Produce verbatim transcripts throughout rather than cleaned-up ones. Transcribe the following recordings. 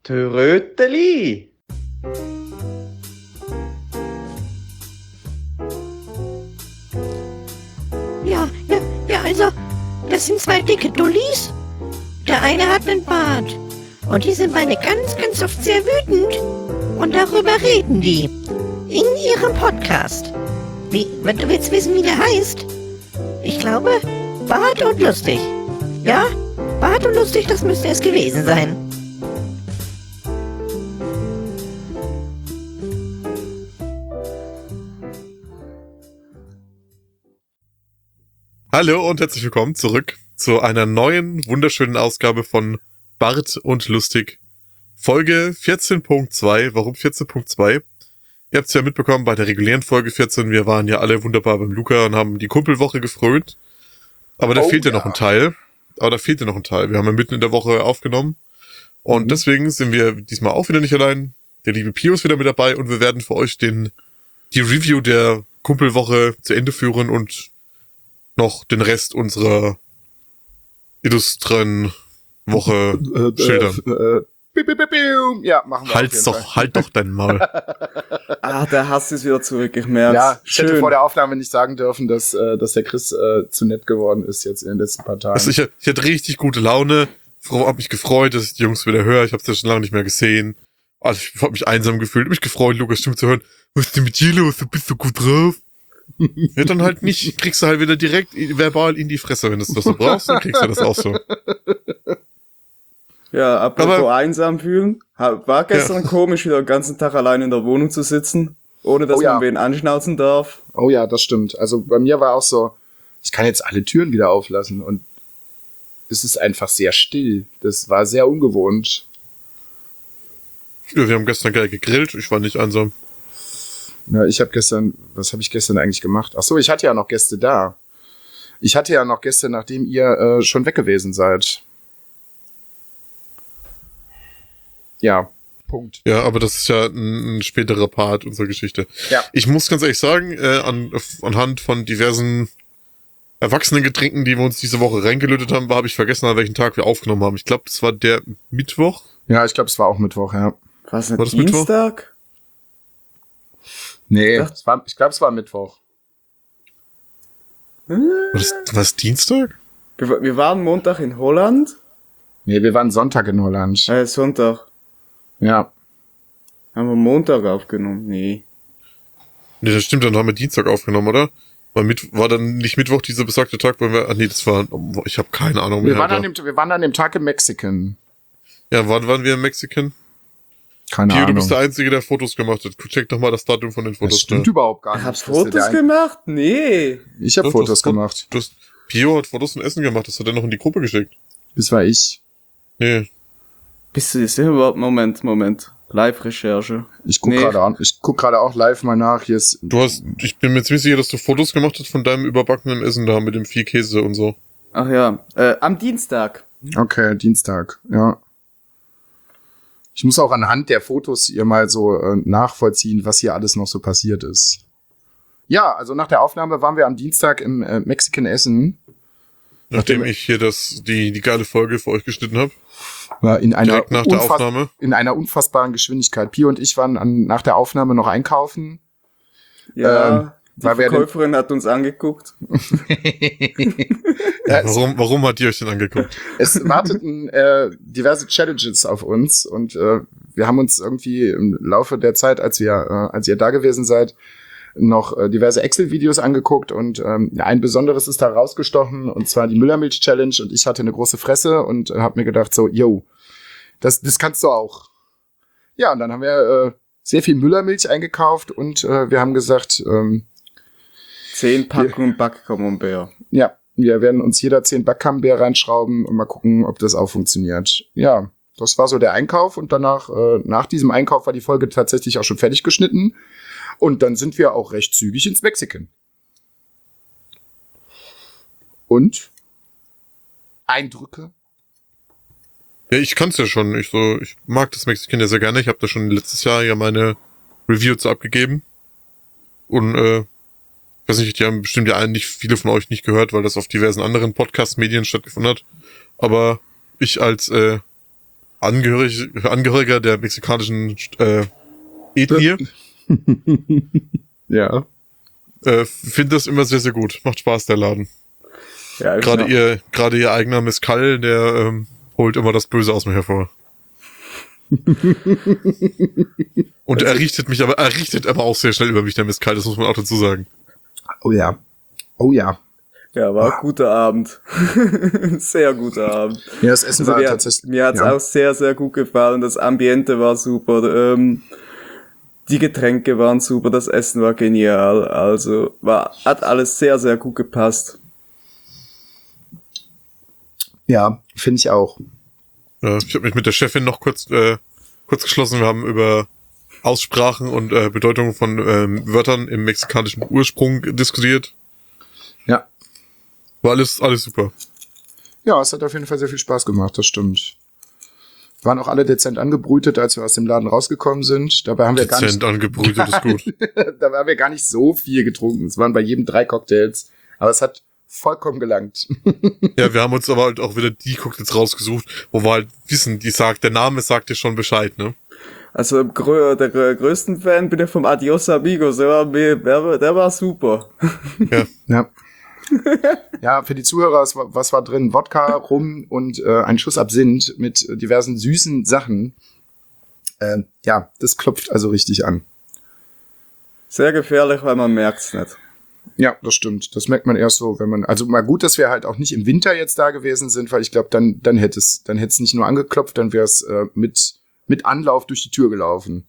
Tröteli. Ja, ja, ja, also, das sind zwei dicke Dullis. Der eine hat einen Bart. Und die sind beide ganz, ganz oft sehr wütend. Und darüber reden die. In ihrem Podcast. Wie, wenn du willst wissen, wie der heißt? Ich glaube, Bart und Lustig. Ja? Bart und Lustig, das müsste es gewesen sein. Hallo und herzlich willkommen zurück zu einer neuen, wunderschönen Ausgabe von Bart und Lustig. Folge vierzehn Punkt zwei. Warum vierzehn Punkt zwei? Ihr habt es ja mitbekommen bei der regulären Folge vierzehn. Wir waren ja alle wunderbar beim Luca und haben die Kumpelwoche gefrönt. Aber da Oh, fehlt ja ja. noch ein Teil. Aber da fehlt ja noch ein Teil. Wir haben ja mitten in der Woche aufgenommen. Und Mhm. deswegen sind wir diesmal auch wieder nicht allein. Der liebe Pio ist wieder mit dabei und wir werden für euch den die Review der Kumpelwoche zu Ende führen und noch den Rest unserer illustren Woche schildern. Äh, piu, piu, piu, piu. Ja, machen wir auf Halt's jeden doch, halt doch dein Maul. Ah, der Hass ist wieder zurück, ich Fall. merk's. Ja, ich hätte Schön. vor der Aufnahme nicht sagen dürfen, dass, äh, dass der Chris äh, zu nett geworden ist jetzt in den letzten paar Tagen. Also ich, ich hatte richtig gute Laune. Ich hab mich gefreut, dass ich die Jungs wieder höre. Ich hab's ja schon lange nicht mehr gesehen. Also ich hab mich einsam gefühlt. Hab mich gefreut, Lukas Stimme zu hören. Was ist denn mit dir los? Du bist so gut drauf. Ja, dann halt nicht. Kriegst du halt wieder direkt verbal in die Fresse. Wenn du das so brauchst, dann kriegst du das auch so. Ja, apropos Aber- einsam fühlen. Ha- War gestern komisch, wieder den ganzen Tag allein in der Wohnung zu sitzen, ohne dass Oh ja. man wen anschnauzen darf. Oh ja, das stimmt. Also bei mir war auch so, ich kann jetzt alle Türen wieder auflassen und es ist einfach sehr still. Das war sehr ungewohnt. Ja, wir haben gestern geil gegrillt. Ich war nicht einsam. Ja, ich habe gestern, was habe ich gestern eigentlich gemacht? Ach so, ich hatte ja noch Gäste da. Ich hatte ja noch Gäste, nachdem ihr äh, schon weg gewesen seid. Ja, Punkt. Ja, aber das ist ja ein, ein späterer Part unserer Geschichte. Ja. Ich muss ganz ehrlich sagen, äh, an, anhand von diversen Erwachsenengetränken, die wir uns diese Woche reingelötet haben, habe ich vergessen, an welchen Tag wir aufgenommen haben. Ich glaube, das war der Mittwoch. Ja, ich glaube, es war auch Mittwoch, ja. Was, nicht War das Mittwoch? Dienstag? Nee, Ja. es war, ich glaube, es war Mittwoch. War das, war das Dienstag? Wir, wir waren Montag in Holland, Nee, wir waren Sonntag in Holland. äh, Sonntag. Ja. Haben wir Montag aufgenommen? Nee. Nee, das stimmt, dann haben wir Dienstag aufgenommen, oder? War, mit, war dann nicht Mittwoch dieser besagte Tag, wo wir, ah nee, das war, ich habe keine Ahnung Wir mehr. waren, an Alter. dem, wir waren an dem Tag im Mexican. Ja, wann waren wir in Mexikan? Keine Pio, du Ahnung. bist der Einzige, der Fotos gemacht hat. Check doch mal das Datum von den Das Fotos. stimmt da. überhaupt gar Ich nicht. hab Das ist Fotos der Ein- gemacht? Nee. Ich habe Doch, Fotos du hast Fo- gemacht. Du hast, Pio hat Fotos und Essen gemacht, das hat er noch in die Gruppe geschickt. Das war ich. Nee. Bist du jetzt überhaupt? Moment, Moment. Live-Recherche. Ich guck Nee. gerade an. Ich guck gerade auch live mal nach. Hier ist. Du hast, ich bin mir ziemlich sicher, dass du Fotos gemacht hast von deinem überbackenen Essen da mit dem viel Käse und so. Ach ja, äh, am Dienstag. Okay, Dienstag. Ja. Ich muss auch anhand der Fotos hier mal so äh, nachvollziehen, was hier alles noch so passiert ist. Ja, also nach der Aufnahme waren wir am Dienstag im äh, Mexican Essen. Nachdem Nachdem- ich hier das, die, die geile Folge für euch geschnitten habe. War in einer Direkt nach der unfass- Aufnahme. in einer unfassbaren Geschwindigkeit. Pio und ich waren an, nach der Aufnahme noch einkaufen. Ja, Ähm, die weil wir den- Verkäuferin hat uns angeguckt. Ja, es, Warum, warum hat ihr euch denn angeguckt? es warteten äh, diverse Challenges auf uns und äh, wir haben uns irgendwie im Laufe der Zeit, als wir, äh, als ihr da gewesen seid, noch äh, diverse Excel-Videos angeguckt und ähm, ein besonderes ist da rausgestochen und zwar die Müllermilch-Challenge und ich hatte eine große Fresse und äh, habe mir gedacht so, yo, das, das kannst du auch. Ja, und dann haben wir äh, sehr viel Müllermilch eingekauft und äh, wir haben gesagt, ähm, Zehn Packungen Backcamembert. ja, wir werden uns jeder zehn Backcamembert reinschrauben und mal gucken, ob das auch funktioniert. Ja, das war so der Einkauf und danach, äh, nach diesem Einkauf war die Folge tatsächlich auch schon fertig geschnitten und dann sind wir auch recht zügig ins Mexican. Und? Eindrücke? Ja, ich kann's ja schon. Ich so, ich mag das Mexikan ja sehr gerne. Ich habe da schon letztes Jahr ja meine Review zu abgegeben. Und äh, ich weiß nicht, die haben bestimmt ja eigentlich viele von euch nicht gehört, weil das auf diversen anderen Podcast-Medien stattgefunden hat. Aber ich als äh, Angehörig, Angehöriger der mexikanischen äh, Ethnie. Ja. Äh, finde das immer sehr, sehr gut. Macht Spaß, der Laden. Ja, ich Gerade noch- ihr, gerade ihr eigener Mezcal, der ähm, holt immer das Böse aus mir hervor. Und er richtet mich aber, er richtet aber auch sehr schnell über mich, der Mezcal, das muss man auch dazu sagen. Oh ja. Oh ja. Ja, war ein guter Abend. Sehr guter Abend. Ja, das Essen Also war mir, tatsächlich. mir hat's ja. auch sehr, sehr gut gefallen. Das Ambiente war super. Ähm, die Getränke waren super. Das Essen war genial. Also war, hat alles sehr, sehr gut gepasst. Ja, finde ich auch. Äh, ich habe mich mit der Chefin noch kurz, äh, kurz geschlossen. Wir haben über Aussprachen und äh, Bedeutung von ähm, Wörtern im mexikanischen Ursprung diskutiert. Ja. War alles, alles super. Ja, es hat auf jeden Fall sehr viel Spaß gemacht, das stimmt. Waren auch alle dezent angebrütet, als wir aus dem Laden rausgekommen sind. Dabei haben wir gar Dezent nicht, angebrütet ist gut. da haben wir gar nicht so viel getrunken. Es waren bei jedem drei Cocktails. Aber es hat vollkommen gelangt. Ja, wir haben uns aber halt auch wieder die Cocktails rausgesucht, wo wir halt wissen, die sagt, der Name sagt dir schon Bescheid, ne? Also grö der grö größten Fan bin ich vom Adios Amigos. Der war, der war, der war super. Ja. Ja, für die Zuhörer, was war, was war drin? Wodka, Rum und äh, ein Schuss Absinth mit äh, diversen süßen Sachen. Äh, ja, das klopft also richtig an. Sehr gefährlich, weil man merkt's nicht. Ja, das stimmt. Das merkt man erst so, wenn man, also mal gut, dass wir halt auch nicht im Winter jetzt da gewesen sind, weil ich glaube, dann, dann hätte es, dann hätte es nicht nur angeklopft, dann wäre es äh, mit, mit Anlauf durch die Tür gelaufen.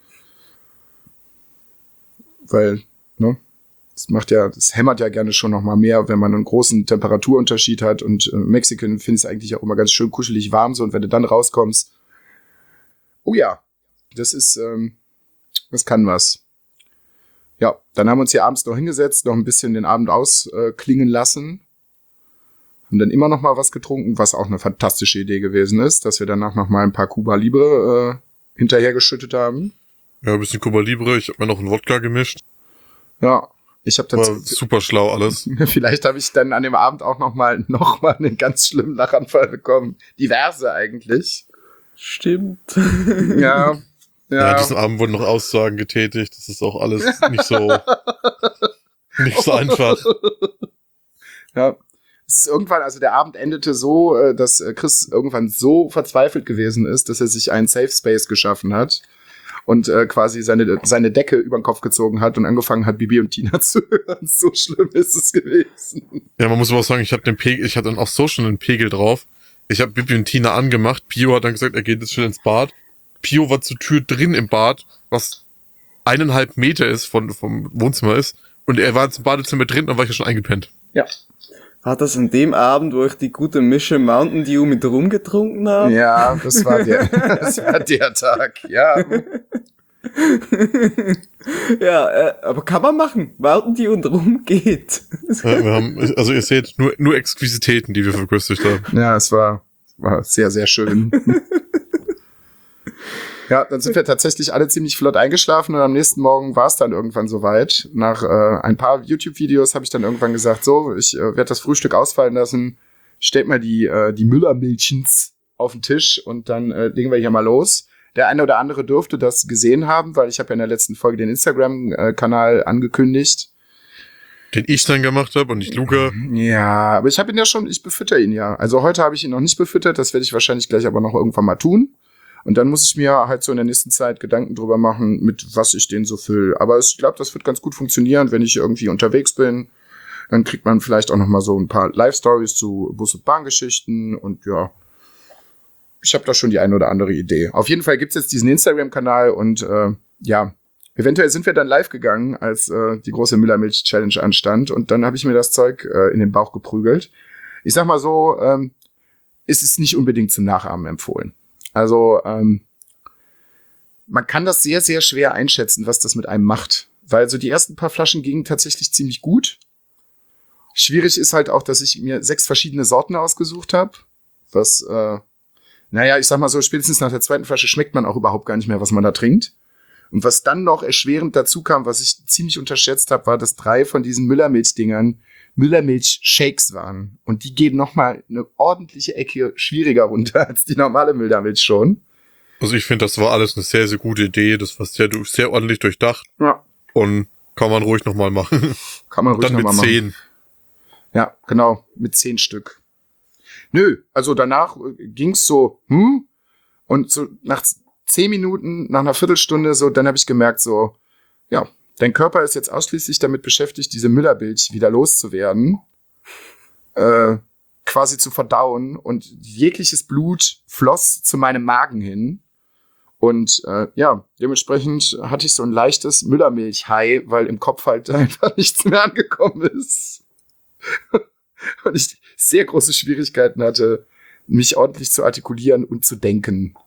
Weil, ne, das macht ja, das hämmert ja gerne schon noch mal mehr, wenn man einen großen Temperaturunterschied hat und äh, Mexican finde ich eigentlich auch immer ganz schön kuschelig warm so und wenn du dann rauskommst, oh ja, das ist, ähm, das kann was. Ja, dann haben wir uns hier abends noch hingesetzt, noch ein bisschen den Abend ausklingen äh, lassen. Haben dann immer noch mal was getrunken, was auch eine fantastische Idee gewesen ist, dass wir danach noch mal ein paar Cuba Libre äh, hinterhergeschüttet haben. Ja, ein bisschen Cuba Libre, ich habe mir noch einen Wodka gemischt. Ja, ich habe dann War super schlau alles. vielleicht habe ich dann an dem Abend auch noch mal noch mal einen ganz schlimmen Lachanfall bekommen. Diverse eigentlich. Stimmt. Ja. Ja, Ja, an diesem Abend wurden noch Aussagen getätigt, das ist auch alles nicht so, nicht so einfach. Ja. Es ist irgendwann, also der Abend endete so, äh, dass äh, Chris irgendwann so verzweifelt gewesen ist, dass er sich einen Safe Space geschaffen hat und äh, quasi seine, seine Decke über den Kopf gezogen hat und angefangen hat, Bibi und Tina zu hören. So schlimm ist es gewesen. Ja, man muss aber auch sagen, ich habe den Pegel, ich hatte dann auch so schon einen Pegel drauf. Ich habe Bibi und Tina angemacht, Pio hat dann gesagt, er geht jetzt schnell ins Bad. Pio war zur Tür drin im Bad, was eineinhalb Meter ist von, vom Wohnzimmer ist. Und er war jetzt im Badezimmer drin, dann war ich ja schon eingepennt. Ja. War das an dem Abend, wo ich die gute Mische Mountain Dew mit Rum getrunken habe? Ja, das war der, das war der Tag, ja. Ja, äh, aber kann man machen. Mountain Dew und Rum geht. Ja, wir haben, also ihr seht, nur, nur Exquisitäten, die wir verköstigt haben. Ja, es war, war sehr, sehr schön. Ja, dann sind wir tatsächlich alle ziemlich flott eingeschlafen und am nächsten Morgen war es dann irgendwann soweit. Nach äh, ein paar YouTube-Videos habe ich dann irgendwann gesagt, so, ich äh, werde das Frühstück ausfallen lassen, stellt mal die, äh, die Müllermilchens auf den Tisch und dann äh, legen wir hier mal los. Der eine oder andere dürfte das gesehen haben, weil ich habe ja in der letzten Folge den Instagram-Kanal angekündigt. Den ich dann gemacht habe und nicht Luca. Ja, aber ich habe ihn ja schon, ich befütter ihn ja. Also heute habe ich ihn noch nicht befüttert, das werde ich wahrscheinlich gleich aber noch irgendwann mal tun. Und dann muss ich mir halt so in der nächsten Zeit Gedanken drüber machen, mit was ich den so fülle. Aber ich glaube, das wird ganz gut funktionieren, wenn ich irgendwie unterwegs bin. Dann kriegt man vielleicht auch noch mal so ein paar Live-Stories zu Bus- und Bahngeschichten. Und ja, ich habe da schon die eine oder andere Idee. Auf jeden Fall gibt's jetzt diesen Instagram-Kanal. Und äh, ja, eventuell sind wir dann live gegangen, als äh, die große Müllermilch-Challenge anstand. Und dann habe ich mir das Zeug äh, in den Bauch geprügelt. Ich sag mal so, ähm, ist es nicht unbedingt zum Nachahmen empfohlen. Also ähm, man kann das sehr, sehr schwer einschätzen, was das mit einem macht. Weil so die ersten paar Flaschen gingen tatsächlich ziemlich gut. Schwierig ist halt auch, dass ich mir sechs verschiedene Sorten ausgesucht habe. Was, äh, naja, ich sag mal so, spätestens nach der zweiten Flasche schmeckt man auch überhaupt gar nicht mehr, was man da trinkt. Und was dann noch erschwerend dazu kam, was ich ziemlich unterschätzt habe, war, dass drei von diesen Müllermilch-Dingern Müllermilch-Shakes waren. Und die gehen nochmal eine ordentliche Ecke schwieriger runter als die normale Müllermilch schon. Also ich finde, das war alles eine sehr, sehr gute Idee. Das war sehr, sehr ordentlich durchdacht. Ja. Und kann man ruhig nochmal machen. Kann man ruhig Dann nochmal mit machen. zehn. Ja, genau, mit zehn Stück. Nö, also danach äh, ging's so, hm? Und so nach zehn Minuten, nach einer Viertelstunde, so, dann habe ich gemerkt, so, ja, dein Körper ist jetzt ausschließlich damit beschäftigt, diese Müllermilch wieder loszuwerden, äh, quasi zu verdauen, und jegliches Blut floss zu meinem Magen hin. Und äh, ja, dementsprechend hatte ich so ein leichtes Müllermilch-High, weil im Kopf halt einfach nichts mehr angekommen ist. Und ich sehr große Schwierigkeiten hatte, mich ordentlich zu artikulieren und zu denken.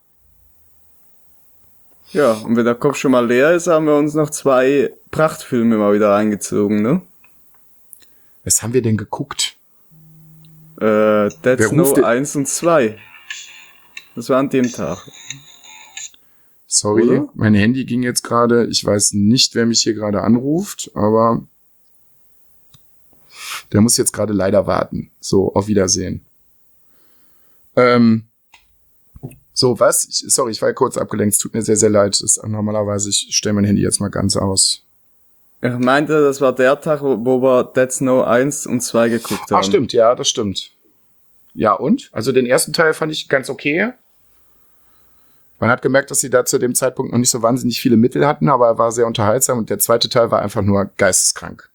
Ja, und wenn der Kopf schon mal leer ist, haben wir uns noch zwei Prachtfilme mal wieder reingezogen, ne? Was haben wir denn geguckt? Äh, Dead Wer ruft Snow denn- eins und zwei. Das war an dem Tag. Sorry, Oder? mein Handy ging jetzt gerade. Ich weiß nicht, wer mich hier gerade anruft, aber der muss jetzt gerade leider warten. So, auf Wiedersehen. Ähm, so, was? Ich, sorry, ich war ja kurz abgelenkt. Es tut mir sehr, sehr leid. Das ist normalerweise, ich stelle mein Handy jetzt mal ganz aus. Ich meinte, das war der Tag, wo, wo wir Dead Snow eins und zwei geguckt haben. Ach, stimmt, ja, das stimmt. Ja, und? Also den ersten Teil fand ich ganz okay. Man hat gemerkt, dass sie da zu dem Zeitpunkt noch nicht so wahnsinnig viele Mittel hatten, aber er war sehr unterhaltsam, und der zweite Teil war einfach nur geisteskrank.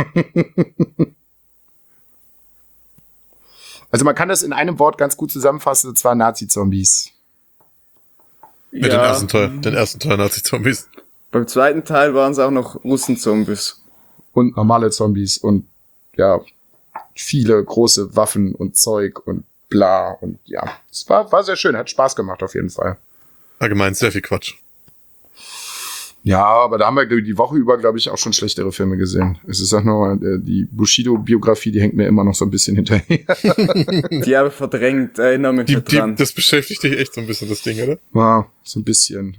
Also man kann das in einem Wort ganz gut zusammenfassen, und zwar Nazi-Zombies. Ja, den ersten Teil. Den ersten Teil Nazi-Zombies. Beim zweiten Teil waren es auch noch Russen-Zombies. Und normale Zombies und ja, viele große Waffen und Zeug und bla, und ja, es war, war sehr schön, hat Spaß gemacht auf jeden Fall. Allgemein sehr viel Quatsch. Ja, aber da haben wir die Woche über, glaube ich, auch schon schlechtere Filme gesehen. Es ist auch nur äh, die Bushido-Biografie, die hängt mir immer noch so ein bisschen hinterher. Die habe ich verdrängt, erinnere mich Die, nicht die, dran. das beschäftigt dich echt so ein bisschen, das Ding, oder? Ja, so ein bisschen.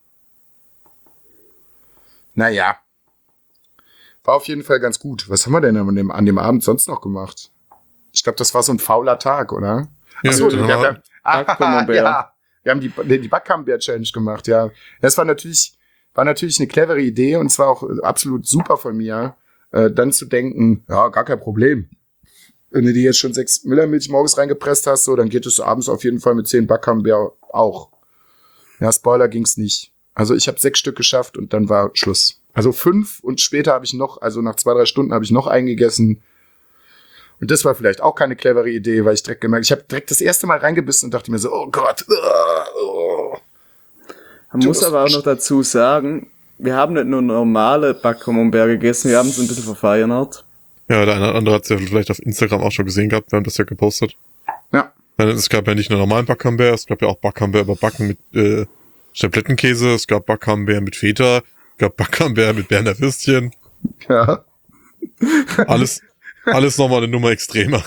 Naja. War auf jeden Fall ganz gut. Was haben wir denn an dem, an dem Abend sonst noch gemacht? Ich glaube, das war so ein fauler Tag, oder? Ja, Ach so, dann wir haben haben, ah, Backcamembert. ja, wir haben die, die Backcamembert-Challenge gemacht, ja. Das war natürlich, war natürlich eine clevere Idee, und zwar auch absolut super von mir, äh, dann zu denken, ja, gar kein Problem. Wenn du dir jetzt schon sechs Müllermilch morgens reingepresst hast, so, dann geht es abends auf jeden Fall mit zehn Backcamembert auch. Ja, Spoiler ging's nicht. Also ich habe sechs Stück geschafft und dann war Schluss. Also fünf, und später habe ich noch, also nach zwei, drei Stunden habe ich noch eingegessen. Und das war vielleicht auch keine clevere Idee, weil ich direkt gemerkt, ich habe direkt das erste Mal reingebissen und dachte mir so, oh Gott. Oh. Man muss aber auch noch dazu sagen, wir haben nicht nur normale Backcamembert gegessen, wir haben es ein bisschen verfeinert. Ja, der eine oder andere hat es ja vielleicht auf Instagram auch schon gesehen gehabt, wir haben das ja gepostet. Ja. Es gab ja nicht nur normalen Backcamembert, es gab ja auch Backcamembert überbacken mit äh, Stablettenkäse, es gab Backcamembert mit Feta, es gab Backcamembert mit Berner Würstchen. Ja. Alles, alles nochmal eine Nummer extremer.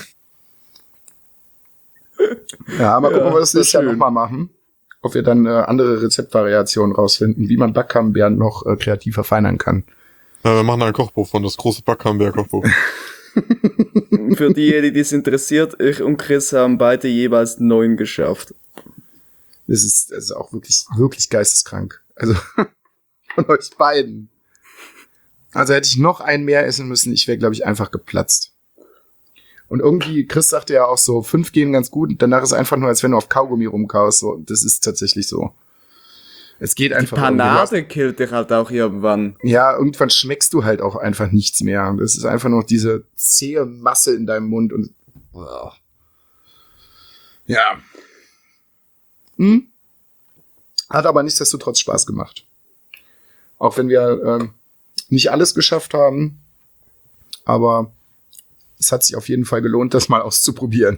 Ja, mal gucken, Ja, ob wir das sehr nächstes Jahr schön. nochmal machen. Ob wir dann äh, andere Rezeptvariationen rausfinden, wie man Backcamembert noch äh, kreativ verfeinern kann. Ja, wir machen ein Kochbuch von, das große Backcamembert-Kochbuch. Für diejenigen, die es interessiert, ich und Chris haben beide jeweils neun geschafft. Das ist, das ist auch wirklich, wirklich geisteskrank. Also von euch beiden. Also hätte ich noch einen mehr essen müssen, ich wäre, glaube ich, einfach geplatzt. Und irgendwie, Chris sagte ja auch so, fünf gehen ganz gut, und danach ist einfach nur, als wenn du auf Kaugummi rumkaust. So, das ist tatsächlich so. Es geht einfach. irgendwie. Panade killt dich halt auch irgendwann. Ja, irgendwann schmeckst du halt auch einfach nichts mehr. Das ist einfach nur diese zähe Masse in deinem Mund und oh. Ja. Hm? Hat aber nichtsdestotrotz Spaß gemacht. Auch wenn wir ähm, nicht alles geschafft haben, aber es hat sich auf jeden Fall gelohnt, das mal auszuprobieren.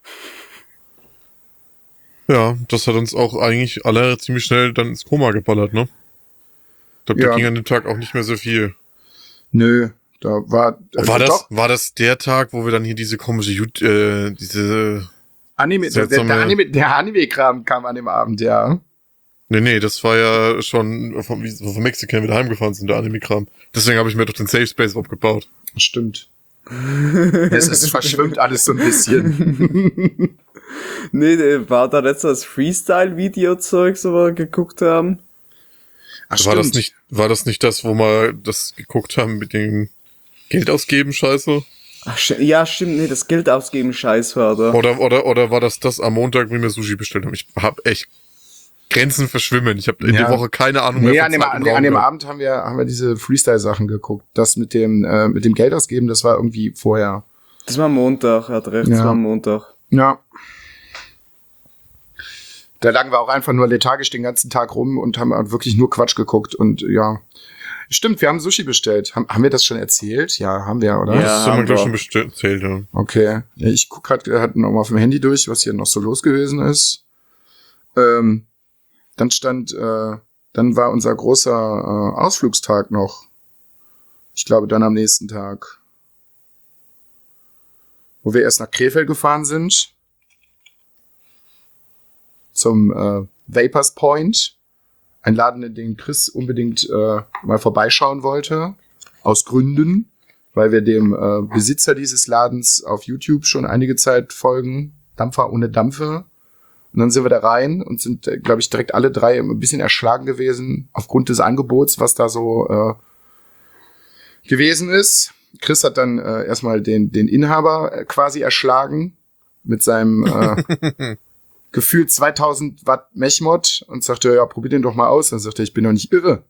Ja, das hat uns auch eigentlich alle ziemlich schnell dann ins Koma geballert, ne? Ich glaube, Ja. da ging an dem Tag auch nicht mehr so viel. Nö, da war äh, War das, doch, war das der Tag, wo wir dann hier diese komische, Jut- äh, diese, Anime, der, der, seltsame- Anime, der Anime-Kram kam an dem Abend, ja. nee, nee, das war ja schon vom, wie- von Mexiko wieder heimgefahren sind, der Anime-Kram. Deswegen habe ich mir doch den Safe Space aufgebaut. Stimmt. Es, es verschwimmt alles so ein bisschen. Nee, war da letztes Freestyle-Video-Zeug, so wir geguckt haben? Ach, war, das stimmt. nicht, war das nicht das, wo wir das geguckt haben mit dem Geld ausgeben, Scheiße? Ach, sch- ja, stimmt, nee, das Geld ausgeben, Scheiß war da. Oder, oder, oder war das das am Montag, wie wir Sushi bestellt haben? Ich hab echt Grenzen verschwimmen. Ich habe in Ja. der Woche keine Ahnung Nee, mehr an dem, Zeit an, und dem- Raum an dem gehabt. Abend haben wir, haben wir diese Freestyle-Sachen geguckt. Das mit dem, äh, mit dem Geld ausgeben, das war irgendwie vorher. Das war Montag, er hat recht, Ja. das war Montag. Ja. Da lagen wir auch einfach nur lethargisch den ganzen Tag rum und haben halt wirklich nur Quatsch geguckt und ja. Stimmt, wir haben Sushi bestellt. Haben, haben wir das schon erzählt? Ja, haben wir, oder? Ja. Das haben wir, haben glaube ich, wir. schon bestellt, erzählt, ja. Okay. Ja, ich guck gerade halt noch mal auf dem Handy durch, was hier noch so los gewesen ist. Ähm, dann stand, äh, dann war unser großer äh, Ausflugstag noch. Ich glaube, dann am nächsten Tag. Wo wir erst nach Krefeld gefahren sind. Zum äh, Vapors Point. Ein Laden, in den Chris unbedingt äh, mal vorbeischauen wollte. Aus Gründen. Weil wir dem äh, Besitzer dieses Ladens auf YouTube schon einige Zeit folgen. Dampfer ohne Dampfe. Und dann sind wir da rein und sind, äh, glaube ich, direkt alle drei ein bisschen erschlagen gewesen. Aufgrund des Angebots, was da so äh, gewesen ist. Chris hat dann äh, erstmal den, den Inhaber äh, quasi erschlagen. Mit seinem äh, gefühlt zweitausend Watt Mechmod und sagte, ja, probier den doch mal aus. Dann sagte er, ich bin doch nicht irre.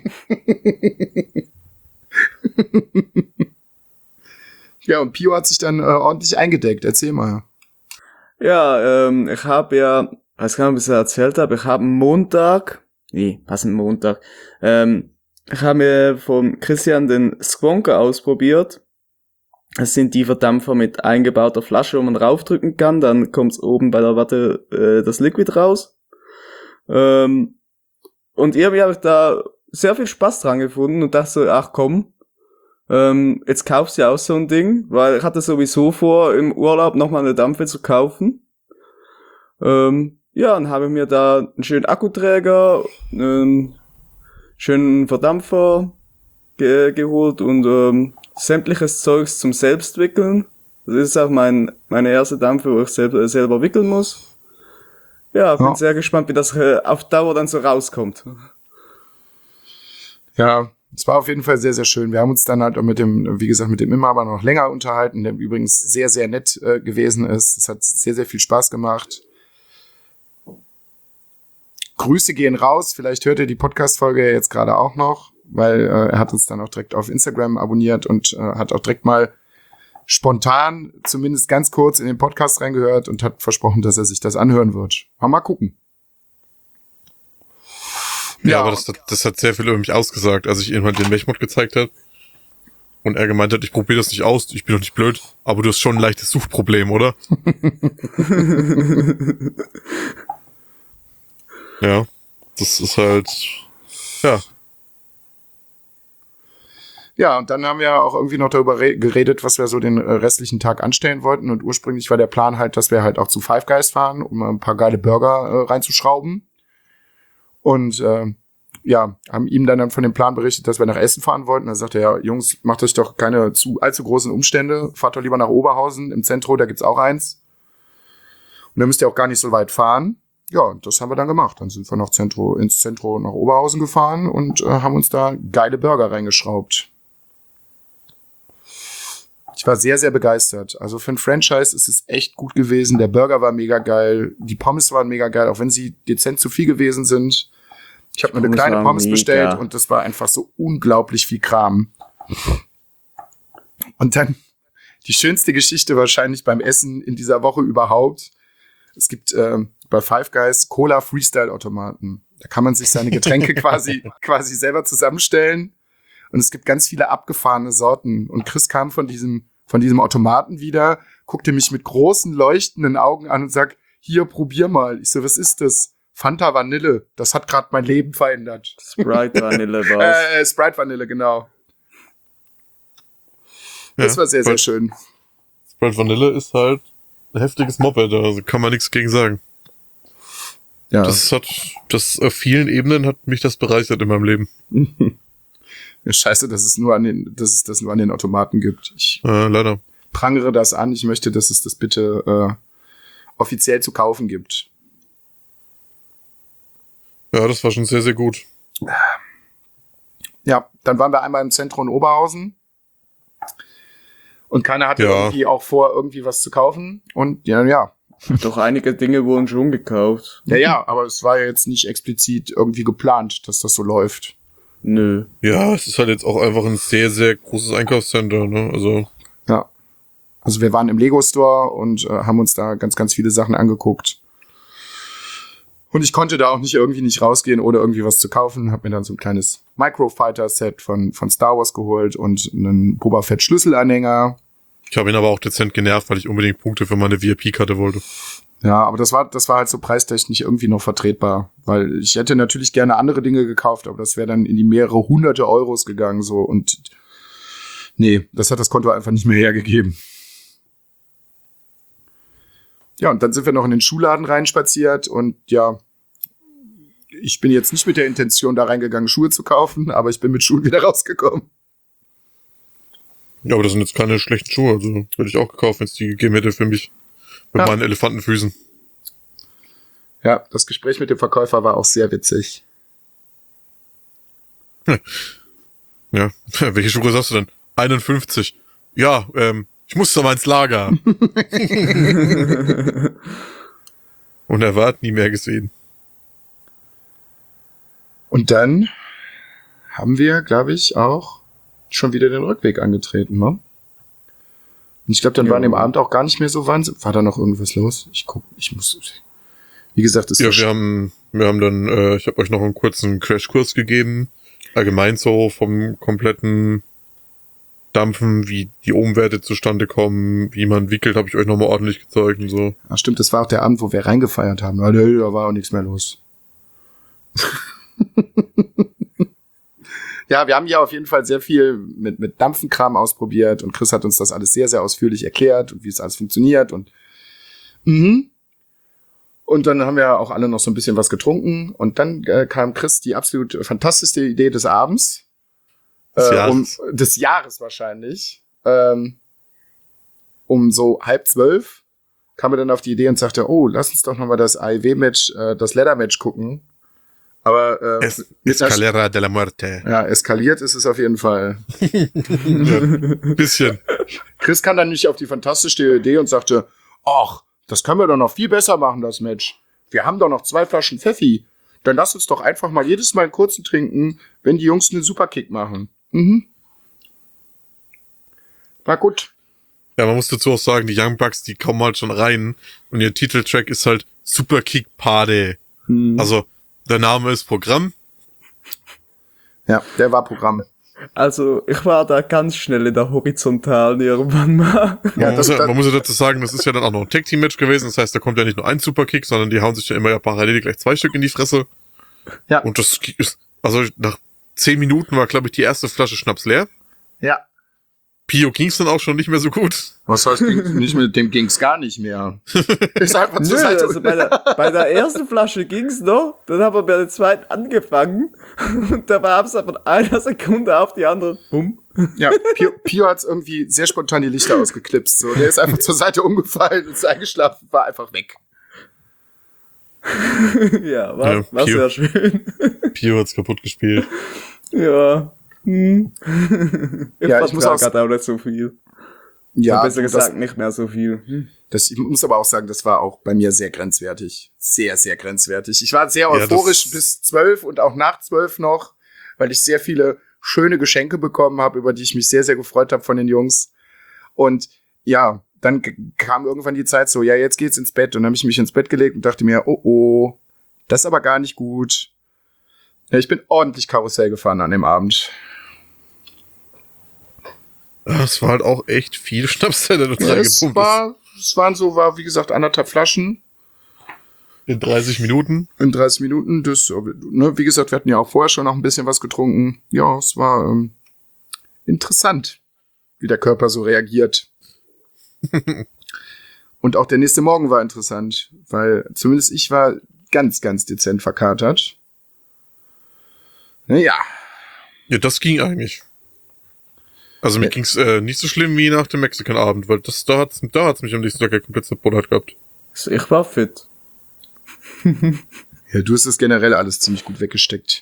Ja, und Pio hat sich dann äh, ordentlich eingedeckt. Erzähl mal. Ja, ähm, ich habe ja, was ich noch ein bisschen erzählt habe, ich habe am Montag, nee, was ein Montag, ähm, ich habe mir von Christian den Squonker ausprobiert. Das sind die Verdampfer mit eingebauter Flasche, wo man raufdrücken kann, dann kommt's oben bei der Watte äh, das Liquid raus. Ähm, und irgendwie habe ich da sehr viel Spaß dran gefunden und dachte so, ach komm, ähm, jetzt kaufst du ja auch so ein Ding, weil ich hatte sowieso vor, im Urlaub nochmal eine Dampfe zu kaufen. Ähm, ja, dann habe ich mir da einen schönen Akkuträger, einen schönen Verdampfer ge- geholt und ähm, sämtliches Zeugs zum Selbstwickeln. Das ist auch mein meine erste Dampfe, wo ich selber, selber wickeln muss. Ja, bin Ja. sehr gespannt, wie das äh, auf Dauer dann so rauskommt. Ja, es war auf jeden Fall sehr, sehr schön. Wir haben uns dann halt auch mit dem, wie gesagt, mit dem Inhaber noch länger unterhalten, der übrigens sehr, sehr nett äh, gewesen ist. Es hat sehr, sehr viel Spaß gemacht. Grüße gehen raus. Vielleicht hört ihr die Podcast-Folge ja jetzt gerade auch noch, weil äh, er hat uns dann auch direkt auf Instagram abonniert und äh, hat auch direkt mal spontan, zumindest ganz kurz in den Podcast reingehört und hat versprochen, dass er sich das anhören wird. Mal, mal gucken. Ja, Ja. aber das, das hat sehr viel über mich ausgesagt, als ich ihm halt den Mechmod gezeigt habe. Und er gemeint hat, ich probiere das nicht aus, ich bin doch nicht blöd, aber du hast schon ein leichtes Suchproblem, oder? Ja, das ist halt, ja. Ja, und dann haben wir auch irgendwie noch darüber re- geredet, was wir so den äh, restlichen Tag anstellen wollten. Und ursprünglich war der Plan halt, dass wir halt auch zu Five Guys fahren, um ein paar geile Burger äh, reinzuschrauben. Und äh, ja, haben ihm dann, dann von dem Plan berichtet, dass wir nach Essen fahren wollten. Da sagte er, ja, Jungs, macht euch doch keine zu allzu großen Umstände. Fahrt doch lieber nach Oberhausen im Zentrum, da gibt's auch eins. Und da müsst ihr auch gar nicht so weit fahren. Ja, und das haben wir dann gemacht. Dann sind wir nach Zentro, ins Zentrum nach Oberhausen gefahren und äh, haben uns da geile Burger reingeschraubt. Ich war sehr, sehr begeistert. Also für ein Franchise ist es echt gut gewesen. Der Burger war mega geil. Die Pommes waren mega geil, auch wenn sie dezent zu viel gewesen sind. Ich habe mir eine Pommes kleine waren Pommes mega. bestellt und das war einfach so unglaublich viel Kram. Und dann die schönste Geschichte wahrscheinlich beim Essen in dieser Woche überhaupt. Es gibt äh, bei Five Guys Cola Freestyle Automaten. Da kann man sich seine Getränke quasi quasi selber zusammenstellen. Und es gibt ganz viele abgefahrene Sorten. Und Chris kam von diesem, von diesem Automaten wieder, guckte mich mit großen, leuchtenden Augen an und sagt, hier, probier mal. Ich so, was ist das? Fanta Vanille. Das hat gerade mein Leben verändert. Sprite Vanille war's. Äh, Sprite Vanille, genau. Das Ja, war sehr, sehr Sprite- schön. Sprite Vanille ist halt ein heftiges Moped, also kann man nichts gegen sagen. Ja. Das hat, das auf vielen Ebenen hat mich das bereichert in meinem Leben. Scheiße, dass es nur an den, dass es das nur an den Automaten gibt. Ich Äh, leider. prangere das an. Ich möchte, dass es das bitte äh, offiziell zu kaufen gibt. Ja, das war schon sehr, sehr gut. Ja, dann waren wir einmal im Zentrum in Oberhausen. Und keiner hatte Ja. irgendwie auch vor, irgendwie was zu kaufen. Und ja, ja. Doch einige Dinge wurden schon gekauft. Ja, ja, aber es war ja jetzt nicht explizit irgendwie geplant, dass das so läuft. Nö. Ja, es ist halt jetzt auch einfach ein sehr, sehr großes Einkaufscenter, ne? Also, Ja. Also wir waren im Lego-Store und äh, haben uns da ganz, ganz viele Sachen angeguckt. Und ich konnte da auch nicht irgendwie nicht rausgehen, ohne irgendwie was zu kaufen. Hab mir dann so ein kleines Microfighter-Set von, von Star Wars geholt und einen Boba Fett Schlüsselanhänger. ich habe ihn aber auch dezent genervt, weil ich unbedingt Punkte für meine V I P-Karte wollte. Ja, aber das war, das war halt so preistechnisch irgendwie noch vertretbar. Weil ich hätte natürlich gerne andere Dinge gekauft, aber das wäre dann in die mehrere hunderte Euros gegangen, so. Und nee, das hat das Konto einfach nicht mehr hergegeben. Ja, und dann sind wir noch in den Schuhladen reinspaziert und ja, ich bin jetzt nicht mit der Intention da reingegangen, Schuhe zu kaufen, aber ich bin mit Schuhen wieder rausgekommen. Ja, aber das sind jetzt keine schlechten Schuhe, also hätte ich auch gekauft, wenn es die gegeben hätte für mich. Mit Ja. meinen Elefantenfüßen. Ja, das Gespräch mit dem Verkäufer war auch sehr witzig. Ja, welche Schuhe sagst du denn? einundfünfzig. Ja, ähm, ich muss doch mal ins Lager. Und er war nie mehr gesehen. Und dann haben wir, glaube ich, auch schon wieder den Rückweg angetreten, ne? Und ich glaube, dann Ja. war an dem Abend auch gar nicht mehr so wahnsinnig. War da noch irgendwas los? Ich guck, ich muss. Wie gesagt, es Ja, ist wir haben, wir haben dann, äh, ich habe euch noch einen kurzen Crashkurs gegeben. Allgemein so vom kompletten Dampfen, wie die Ohmwerte zustande kommen, wie man wickelt, habe ich euch nochmal ordentlich gezeigt und so. Ach stimmt, das war auch der Abend, wo wir reingefeiert haben. Ja, nee, da war auch nichts mehr los. Ja, wir haben ja auf jeden Fall sehr viel mit, mit Dampfenkram ausprobiert und Chris hat uns das alles sehr, sehr ausführlich erklärt und wie es alles funktioniert und mhm. Und dann haben wir auch alle noch so ein bisschen was getrunken und dann äh, kam Chris die absolut fantastischste Idee des Abends. Des Äh, Jahres. um, des Jahres wahrscheinlich. Ähm, um so halb zwölf kam er dann auf die Idee und sagte, oh, lass uns doch noch mal das A E W-Match, äh, das Ladder-Match gucken. Aber äh, Es, mit einer- Escalera de la Muerte. ja, eskaliert ist es auf jeden Fall. Ein bisschen. Chris kam dann nicht auf die fantastische Idee und sagte, ach, das können wir doch noch viel besser machen, das Match. Wir haben doch noch zwei Flaschen Pfeffi. Dann lass uns doch einfach mal jedes Mal einen kurzen trinken, wenn die Jungs einen Superkick machen. Mhm. War gut. Ja, man muss dazu auch sagen, die Young Bucks, die kommen halt schon rein und ihr Titeltrack ist halt Superkick Party. Hm. Also, der Name ist Programm. Ja, der war Programm. Also, ich war da ganz schnell in der Horizontalen irgendwann mal. Ja, man, das- muss ja, das- man muss ja dazu sagen, das ist ja dann auch noch ein Tag-Team-Match gewesen. Das heißt, da kommt ja nicht nur ein Superkick, sondern die hauen sich ja immer ja parallel gleich zwei Stück in die Fresse. Ja. Und das ist, also nach zehn Minuten war, glaube ich, die erste Flasche Schnaps leer. Ja. Pio ging's dann auch schon nicht mehr so gut. Was heißt, ging, nicht mit dem ging's gar nicht mehr. Ist einfach Nö, zur Seite. also bei der, bei der ersten Flasche ging's noch, dann haben wir bei der zweiten angefangen und da war es von einer Sekunde auf die andere. Bumm. Ja, Pio, Pio hat's irgendwie sehr spontan die Lichter ausgeklipst. So, der ist einfach zur Seite umgefallen, ist eingeschlafen, war einfach weg. Ja, war, Ja, war Pio. sehr schön. Pio hat's kaputt gespielt. Ja. Hm. Ich Ja, ich muss auch- gerade auch nicht so viel. Ja, Oder besser das, gesagt, nicht mehr so viel. Hm. das, ich muss aber auch sagen, das war auch bei mir sehr grenzwertig. Sehr, sehr grenzwertig. Ich war sehr Ja, euphorisch das- bis zwölf und auch nach zwölf noch, weil ich sehr viele schöne Geschenke bekommen habe, über die ich mich sehr, sehr gefreut habe von den Jungs. Und ja, dann g- kam irgendwann die Zeit so, ja, jetzt geht's ins Bett. Und dann habe ich mich ins Bett gelegt und dachte mir, oh, oh, das ist aber gar nicht gut. Ja, ich bin ordentlich Karussell gefahren an dem Abend. Ja, es war halt auch echt viel Schnaps, der da Ja, es reingepumpt war, es waren so, war, wie gesagt, anderthalb Flaschen ist. In dreißig Minuten. in dreißig Minuten. Das, ne, wie gesagt, wir hatten ja auch vorher schon noch ein bisschen was getrunken. Ja, es war ähm, interessant, wie der Körper so reagiert. Und auch der nächste Morgen war interessant, weil zumindest ich war ganz, ganz dezent verkatert. Naja, Ja, das ging eigentlich. Also mir Ja. ging's äh, nicht so schlimm wie nach dem Mexican-Abend, weil das da hat's, da hat's mich am nächsten Tag ja komplett zerbollert gehabt. Ich war fit. Ja, du hast das generell alles ziemlich gut weggesteckt.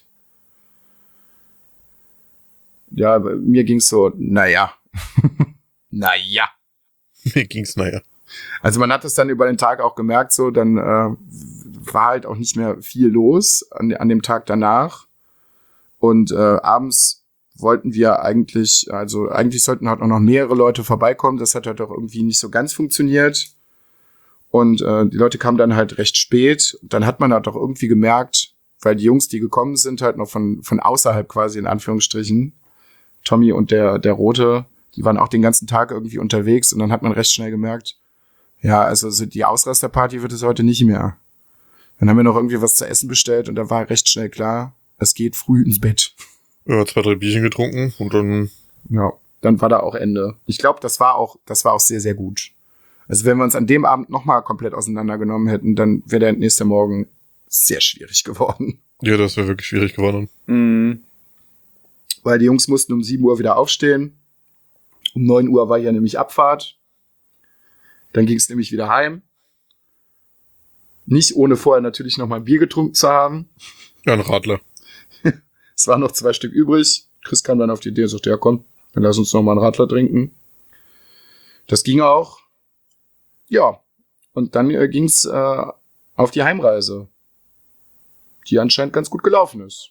Ja, bei mir ging's so, naja. naja. Mir ging's, naja. Also man hat es dann über den Tag auch gemerkt, so, dann äh, war halt auch nicht mehr viel los an, an dem Tag danach. Und äh, abends wollten wir eigentlich, also eigentlich sollten halt auch noch mehrere Leute vorbeikommen. Das hat halt auch irgendwie nicht so ganz funktioniert. Und äh, die Leute kamen dann halt recht spät. Dann hat man halt auch irgendwie gemerkt, weil die Jungs, die gekommen sind, halt noch von von außerhalb quasi in Anführungsstrichen, Tommy und der der Rote, die waren auch den ganzen Tag irgendwie unterwegs. Und dann hat man recht schnell gemerkt, ja, also so die Ausrasterparty wird es heute nicht mehr. Dann haben wir noch irgendwie was zu essen bestellt und da war recht schnell klar, es geht früh ins Bett. Ja, zwei, drei Bierchen getrunken und dann... Ja, dann war da auch Ende. Ich glaube, das war auch, das war auch sehr, sehr gut. Also wenn wir uns an dem Abend nochmal komplett auseinandergenommen hätten, dann wäre der nächste Morgen sehr schwierig geworden. Ja, das wäre wirklich schwierig geworden. Mhm. Weil die Jungs mussten um sieben Uhr wieder aufstehen. Um neun Uhr war ja nämlich Abfahrt. Dann ging es nämlich wieder heim. Nicht ohne vorher natürlich nochmal ein Bier getrunken zu haben. Ja, ein Radler. Es waren noch zwei Stück übrig. Chris kam dann auf die Idee und sagte, ja komm, dann lass uns noch mal einen Radler trinken. Das ging auch. Ja, und dann äh, ging's äh, auf die Heimreise, die anscheinend ganz gut gelaufen ist.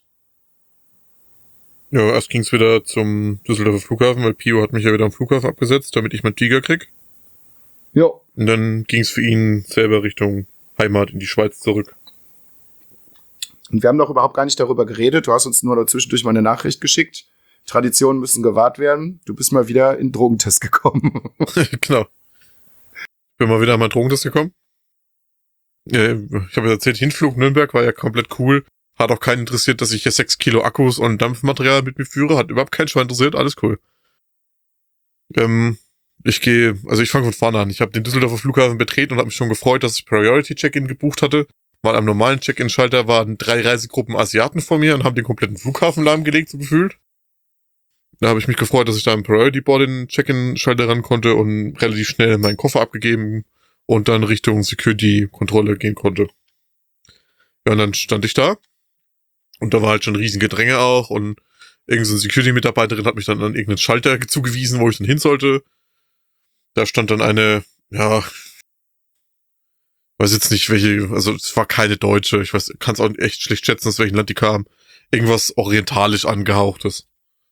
Ja, erst ging's wieder zum Düsseldorfer Flughafen, weil Pio hat mich ja wieder am Flughafen abgesetzt, damit ich meinen Tiger krieg. Ja. Und dann ging's für ihn selber Richtung Heimat in die Schweiz zurück. Und wir haben doch überhaupt gar nicht darüber geredet. Du hast uns nur dazwischendurch mal eine Nachricht geschickt. Traditionen müssen gewahrt werden. Du bist mal wieder in den Drogentest gekommen. Genau. Ich bin mal wieder an meinen Drogentest gekommen. Ja, ich habe ja erzählt, Hinflug Nürnberg war ja komplett cool. Hat auch keinen interessiert, dass ich hier sechs Kilo Akkus und Dampfmaterial mit mir führe. Hat überhaupt keinen Schwein interessiert. Alles cool. Ähm, ich gehe, also ich fange von vorne an. Ich habe den Düsseldorfer Flughafen betreten und habe mich schon gefreut, dass ich Priority Check-in gebucht hatte. Weil am normalen Check-in-Schalter waren drei Reisegruppen Asiaten vor mir und haben den kompletten Flughafen lahmgelegt, so gefühlt. Da habe ich mich gefreut, dass ich da im Priority Board den Check-in-Schalter ran konnte und relativ schnell meinen Koffer abgegeben und dann Richtung Security-Kontrolle gehen konnte. Ja, und dann stand ich da und da war halt schon ein riesen Gedränge auch und irgendeine so Security-Mitarbeiterin hat mich dann an irgendeinen Schalter zugewiesen, wo ich dann hin sollte. Da stand dann eine, ja, weiß jetzt nicht, welche, also es war keine Deutsche, ich weiß, kann es auch echt schlecht schätzen, aus welchem Land die kam. Irgendwas orientalisch angehauchtes.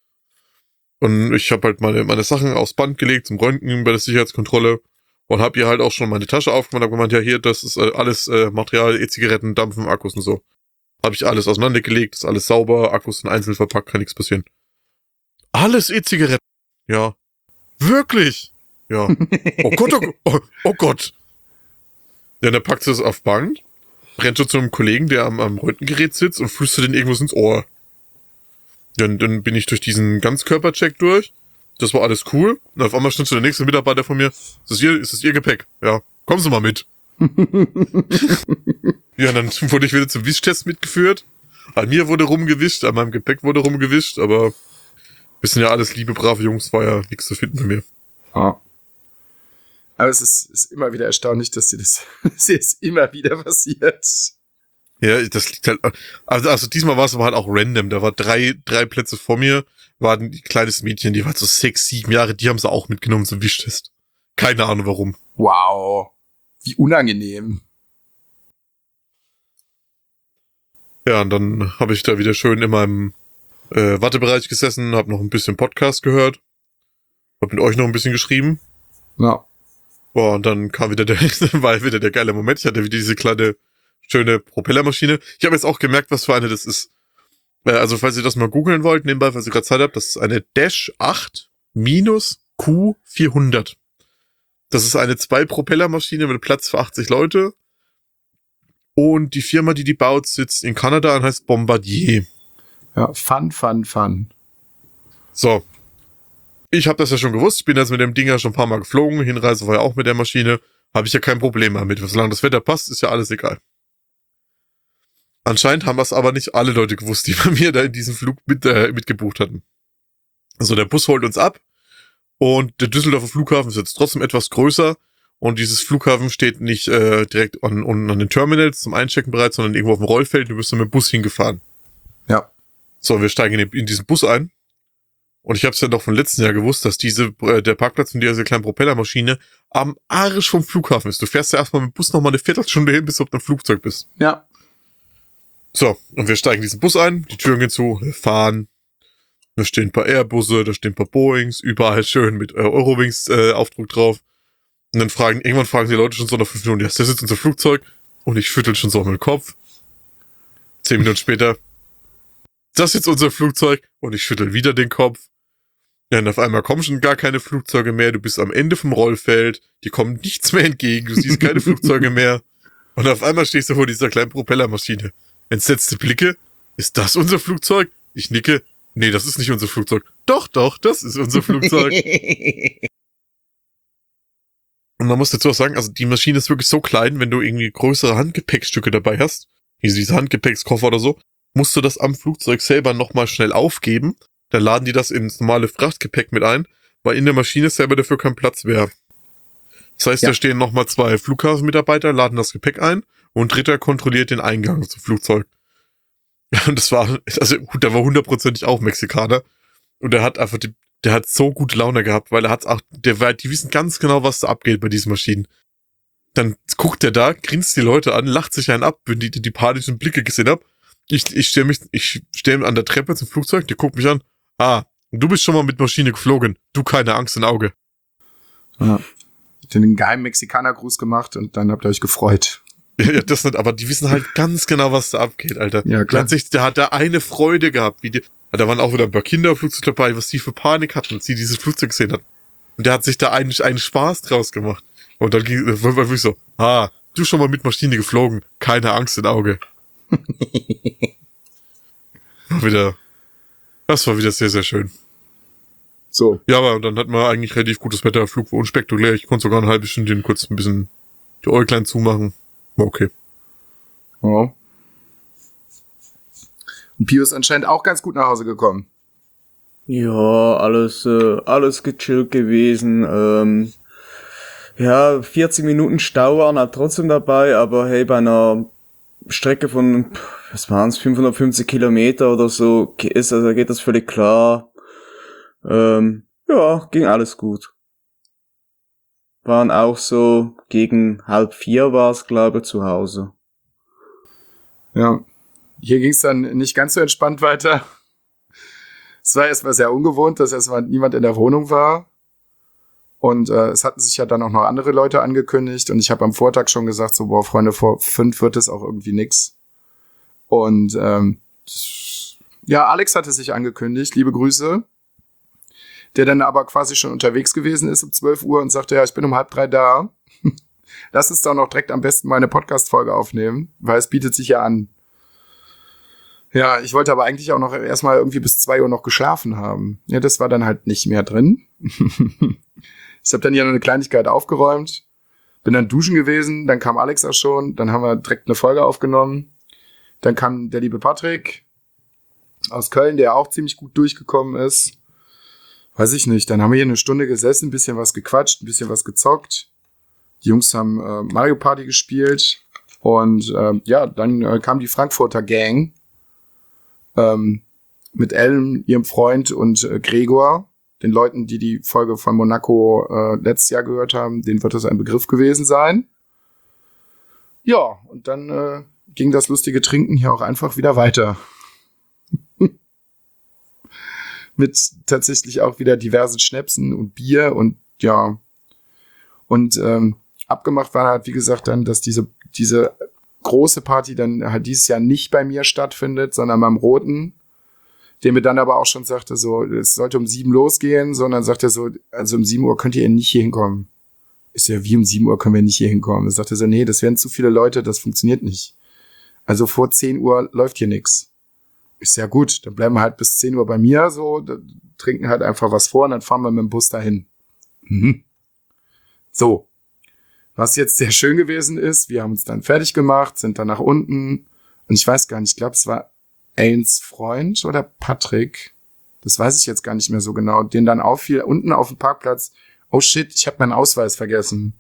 Und ich habe halt meine meine Sachen aufs Band gelegt zum Röntgen bei der Sicherheitskontrolle und habe ihr halt auch schon meine Tasche aufgemacht und hab gemeint, ja hier, das ist äh, alles äh, Material, E-Zigaretten, Dampfen, Akkus und so. Habe ich alles auseinandergelegt, ist alles sauber, Akkus sind einzeln verpackt, kann nichts passieren. Alles E-Zigaretten? Ja. Wirklich? Ja. Oh Gott, oh, oh, oh Gott. Ja, dann packt sie es auf Band, rennt so zu einem Kollegen, der am, am Röntgengerät sitzt und flüstert den irgendwas ins Ohr. Dann, dann bin ich durch diesen Ganzkörpercheck durch. Das war alles cool. Und auf einmal stand so der nächste Mitarbeiter von mir. Ist das ihr, ist das ihr Gepäck? Ja. Kommen Sie mal mit. Ja, dann wurde ich wieder zum Wischtest mitgeführt. An mir wurde rumgewischt, an meinem Gepäck wurde rumgewischt, aber wir sind ja alles liebe, brave Jungs, war ja nichts zu finden bei mir. Ah. Aber es ist, ist immer wieder erstaunlich, dass dir das, dass dir das immer wieder passiert. Ja, das liegt halt, also, also diesmal war es aber halt auch random, da war drei, drei Plätze vor mir, war ein kleines Mädchen, die war so sechs, sieben Jahre, die haben sie auch mitgenommen zum Wischtest. Keine Ahnung warum. Wow. Wie unangenehm. Ja, und dann habe ich da wieder schön in meinem äh, Wartebereich gesessen, habe noch ein bisschen Podcast gehört, habe mit euch noch ein bisschen geschrieben. Ja. Boah, und dann kam wieder der, war wieder der geile Moment. Ich hatte wieder diese kleine, schöne Propellermaschine. Ich habe jetzt auch gemerkt, was für eine das ist. Äh, also, falls ihr das mal googeln wollt, nebenbei, falls ihr gerade Zeit habt, das ist eine Dash acht Q vierhundert. Das ist eine Zwei-Propellermaschine mit Platz für achtzig Leute. Und die Firma, die die baut, sitzt in Kanada und heißt Bombardier. Ja, fun, fun, fun. So. Ich habe das ja schon gewusst. Ich bin jetzt mit dem Ding ja schon ein paar Mal geflogen. Hinreise war ja auch mit der Maschine. Habe ich ja kein Problem damit. Solange das Wetter passt, ist ja alles egal. Anscheinend haben das aber nicht alle Leute gewusst, die bei mir da in diesem Flug mit, äh, mitgebucht hatten. Also der Bus holt uns ab und der Düsseldorfer Flughafen ist jetzt trotzdem etwas größer und dieses Flughafen steht nicht äh, direkt an, an den Terminals zum Einchecken bereit, sondern irgendwo auf dem Rollfeld. Du bist dann mit dem Bus hingefahren. Ja. So, wir steigen in, in diesen Bus ein und ich habe es ja noch vom letzten Jahr gewusst, dass diese äh, der Parkplatz von dieser kleinen Propellermaschine am Arsch vom Flughafen ist. Du fährst ja erstmal mit dem Bus nochmal eine Viertelstunde hin, bis du auf dem Flugzeug bist. Ja. So, und wir steigen in diesen Bus ein, die Türen gehen zu, wir fahren. Da stehen ein paar Airbusse, da stehen ein paar Boeings, überall schön mit äh, Eurowings äh, Aufdruck drauf. Und dann fragen, irgendwann fragen die Leute schon so nach fünf Minuten, ja, das ist unser Flugzeug. Und ich schüttel schon so meinen Kopf. Zehn Minuten später, das ist jetzt unser Flugzeug. Und ich schüttel wieder den Kopf. Ja, und auf einmal kommen schon gar keine Flugzeuge mehr. Du bist am Ende vom Rollfeld. Die kommen nichts mehr entgegen. Du siehst keine Flugzeuge mehr. Und auf einmal stehst du vor dieser kleinen Propellermaschine. Entsetzte Blicke. Ist das unser Flugzeug? Ich nicke. Nee, das ist nicht unser Flugzeug. Doch, doch, das ist unser Flugzeug. Und man muss dazu auch sagen, also die Maschine ist wirklich so klein, wenn du irgendwie größere Handgepäckstücke dabei hast, wie diese Handgepäckskoffer oder so, musst du das am Flugzeug selber nochmal schnell aufgeben. Dann laden die das ins normale Frachtgepäck mit ein, weil in der Maschine selber dafür kein Platz wäre. Das heißt, ja. Da stehen nochmal zwei Flughafenmitarbeiter, laden das Gepäck ein und ein dritter kontrolliert den Eingang zum Flugzeug. Und das war, also gut, der war hundertprozentig auch Mexikaner. Und der hat einfach, die, der hat so gute Laune gehabt, weil er hat auch, der war, die wissen ganz genau, was da abgeht bei diesen Maschinen. Dann guckt der da, grinst die Leute an, lacht sich einen ab, wenn die die panischen Blicke gesehen hab. Ich, ich stelle mich, ich stehe an der Treppe zum Flugzeug, der guckt mich an. Ah, du bist schon mal mit Maschine geflogen. Du, keine Angst im Auge. Ja. Ich hab den geheimen Mexikanergruß gemacht und dann habt ihr euch gefreut. Ja, das nicht, aber die wissen halt ganz genau, was da abgeht, Alter. Ja, klar. Sich, der hat da eine Freude gehabt, wie die, da waren auch wieder ein paar Kinder auf Flugzeug dabei, was die für Panik hatten, als sie dieses Flugzeug gesehen hatten. Und der hat sich da eigentlich einen Spaß draus gemacht. Und dann ging, war wirklich so, ah, du schon mal mit Maschine geflogen, keine Angst im Auge. War wieder, das war wieder sehr, sehr schön. So. Ja, aber dann hatten wir eigentlich relativ gutes Wetter, Flug war unspektakulär, ich konnte sogar eine halbe Stunde kurz ein bisschen die Äuglein zumachen. Okay. Oh. Und Pio ist anscheinend auch ganz gut nach Hause gekommen. Ja, alles, äh, alles gechillt gewesen. Ähm, ja, vierzig Minuten Stau waren halt trotzdem dabei, aber hey, bei einer Strecke von, was waren's, fünfhundertfünfzig Kilometer oder so, ist, also geht das völlig klar. Ähm, ja, ging alles gut. Waren auch so gegen halb vier war's, glaube ich, zu Hause. Ja, hier ging's dann nicht ganz so entspannt weiter. Es war erstmal sehr ungewohnt, dass erstmal niemand in der Wohnung war. Und äh, es hatten sich ja dann auch noch andere Leute angekündigt. Und ich habe am Vortag schon gesagt, so, boah, Freunde, vor fünf wird es auch irgendwie nix. Und ähm, ja, Alex hatte sich angekündigt, liebe Grüße. Der dann aber quasi schon unterwegs gewesen ist um zwölf Uhr und sagte, ja, ich bin um halb drei da. Lass uns doch noch direkt am besten mal eine Podcast-Folge aufnehmen, weil es bietet sich ja an. Ja, ich wollte aber eigentlich auch noch erstmal irgendwie bis zwei Uhr noch geschlafen haben. Ja, das war dann halt nicht mehr drin. Ich habe dann hier noch eine Kleinigkeit aufgeräumt, bin dann duschen gewesen, dann kam Alex auch schon, dann haben wir direkt eine Folge aufgenommen. Dann kam der liebe Patrick aus Köln, der auch ziemlich gut durchgekommen ist. Weiß ich nicht, dann haben wir hier eine Stunde gesessen, ein bisschen was gequatscht, ein bisschen was gezockt. Die Jungs haben äh, Mario Party gespielt und äh, ja, dann äh, kam die Frankfurter Gang ähm, mit Ellen, ihrem Freund und äh, Gregor, den Leuten, die die Folge von Monaco äh, letztes Jahr gehört haben, denen wird das ein Begriff gewesen sein. Ja, und dann äh, ging das lustige Trinken hier auch einfach wieder weiter. Mit tatsächlich auch wieder diversen Schnäpsen und Bier und ja. Und ähm, abgemacht war halt, wie gesagt, dann, dass diese diese große Party dann halt dieses Jahr nicht bei mir stattfindet, sondern beim Roten, der mir dann aber auch schon sagte, so, es sollte um sieben losgehen, sondern sagt er so, also um sieben Uhr könnt ihr nicht hier hinkommen. Ist ja, wie um sieben Uhr können wir nicht hier hinkommen. Dann sagt er so, nee, das wären zu viele Leute, das funktioniert nicht. Also vor zehn Uhr läuft hier nix. Ist ja gut, dann bleiben wir halt bis zehn Uhr bei mir, so, trinken halt einfach was vor und dann fahren wir mit dem Bus dahin. Mhm. So. Was jetzt sehr schön gewesen ist, wir haben uns dann fertig gemacht, sind dann nach unten, Und ich weiß gar nicht, ich glaube, es war Ains Freund oder Patrick. Das weiß ich jetzt gar nicht mehr so genau. Den dann auffiel, unten auf dem Parkplatz, oh shit, ich habe meinen Ausweis vergessen.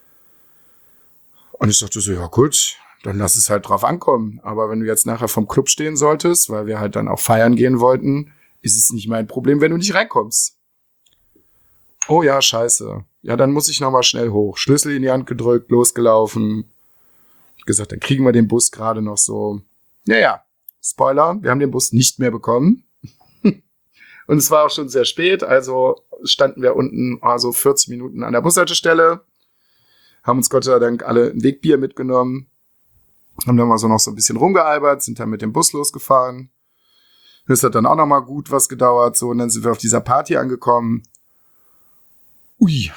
Und ich dachte so, ja gut, dann lass es halt drauf ankommen. Aber wenn du jetzt nachher vom Club stehen solltest, weil wir halt dann auch feiern gehen wollten, ist es nicht mein Problem, wenn du nicht reinkommst. Oh ja, scheiße. Ja, dann muss ich nochmal schnell hoch. Schlüssel in die Hand gedrückt, losgelaufen. Ich hab gesagt, dann kriegen wir den Bus gerade noch so. Ja, ja. Spoiler, wir haben den Bus nicht mehr bekommen. Und es war auch schon sehr spät, also standen wir unten also vierzig Minuten an der Bushaltestelle, haben uns Gott sei Dank alle ein Wegbier mitgenommen, haben dann mal so noch so ein bisschen rumgealbert, sind dann mit dem Bus losgefahren. Das hat dann auch noch mal gut was gedauert, so, und dann sind wir auf dieser Party angekommen. Ui.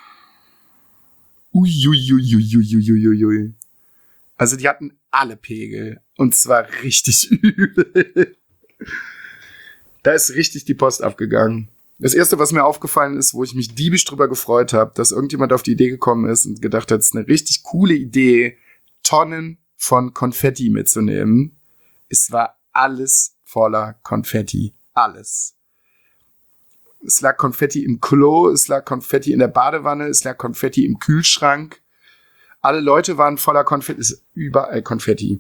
Ui, ui, ui, ui, ui, ui, ui, ui. Also die hatten alle Pegel, und zwar richtig übel. Da ist richtig die Post abgegangen. Das Erste, was mir aufgefallen ist, wo ich mich diebisch drüber gefreut habe, dass irgendjemand auf die Idee gekommen ist und gedacht hat, es ist eine richtig coole Idee, Tonnen von Konfetti mitzunehmen. Es war alles voller Konfetti. Alles. Es lag Konfetti im Klo, es lag Konfetti in der Badewanne, es lag Konfetti im Kühlschrank. Alle Leute waren voller Konfetti. Es ist überall Konfetti.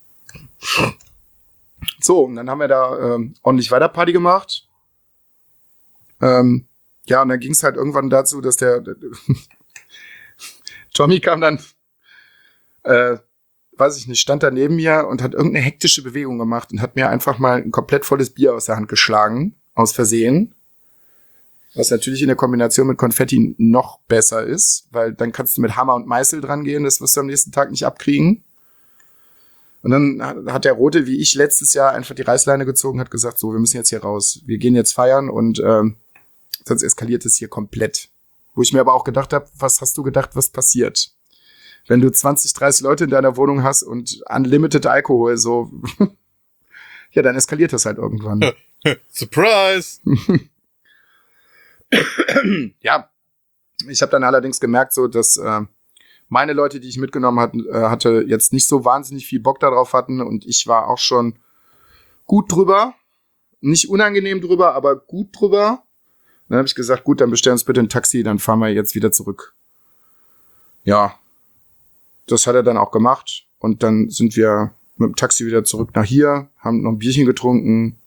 So, und dann haben wir da ähm, ordentlich weiter Party gemacht. Ähm, ja, und dann ging es halt irgendwann dazu, dass der, der Tommy kam dann, äh, weiß ich nicht, stand da neben mir und hat irgendeine hektische Bewegung gemacht und hat mir einfach mal ein komplett volles Bier aus der Hand geschlagen, aus Versehen. Was natürlich in der Kombination mit Konfetti noch besser ist, weil dann kannst du mit Hammer und Meißel dran gehen, das wirst du am nächsten Tag nicht abkriegen. Und dann hat der Rote, wie ich letztes Jahr, einfach die Reißleine gezogen, hat gesagt, so, wir müssen jetzt hier raus. Wir gehen jetzt feiern und ähm, sonst eskaliert es hier komplett. Wo ich mir aber auch gedacht habe, was hast du gedacht, was passiert? Wenn du zwanzig, dreißig Leute in deiner Wohnung hast und unlimited Alkohol, so, ja, dann eskaliert das halt irgendwann. Surprise! Ja, ich habe dann allerdings gemerkt, so, dass äh, meine Leute, die ich mitgenommen hat, äh, hatte, jetzt nicht so wahnsinnig viel Bock darauf hatten, und ich war auch schon gut drüber. Nicht unangenehm drüber, aber gut drüber. Dann habe ich gesagt, gut, dann bestellen uns bitte ein Taxi, dann fahren wir jetzt wieder zurück. Ja, das hat er dann auch gemacht, und dann sind wir mit dem Taxi wieder zurück nach hier, haben noch ein Bierchen getrunken.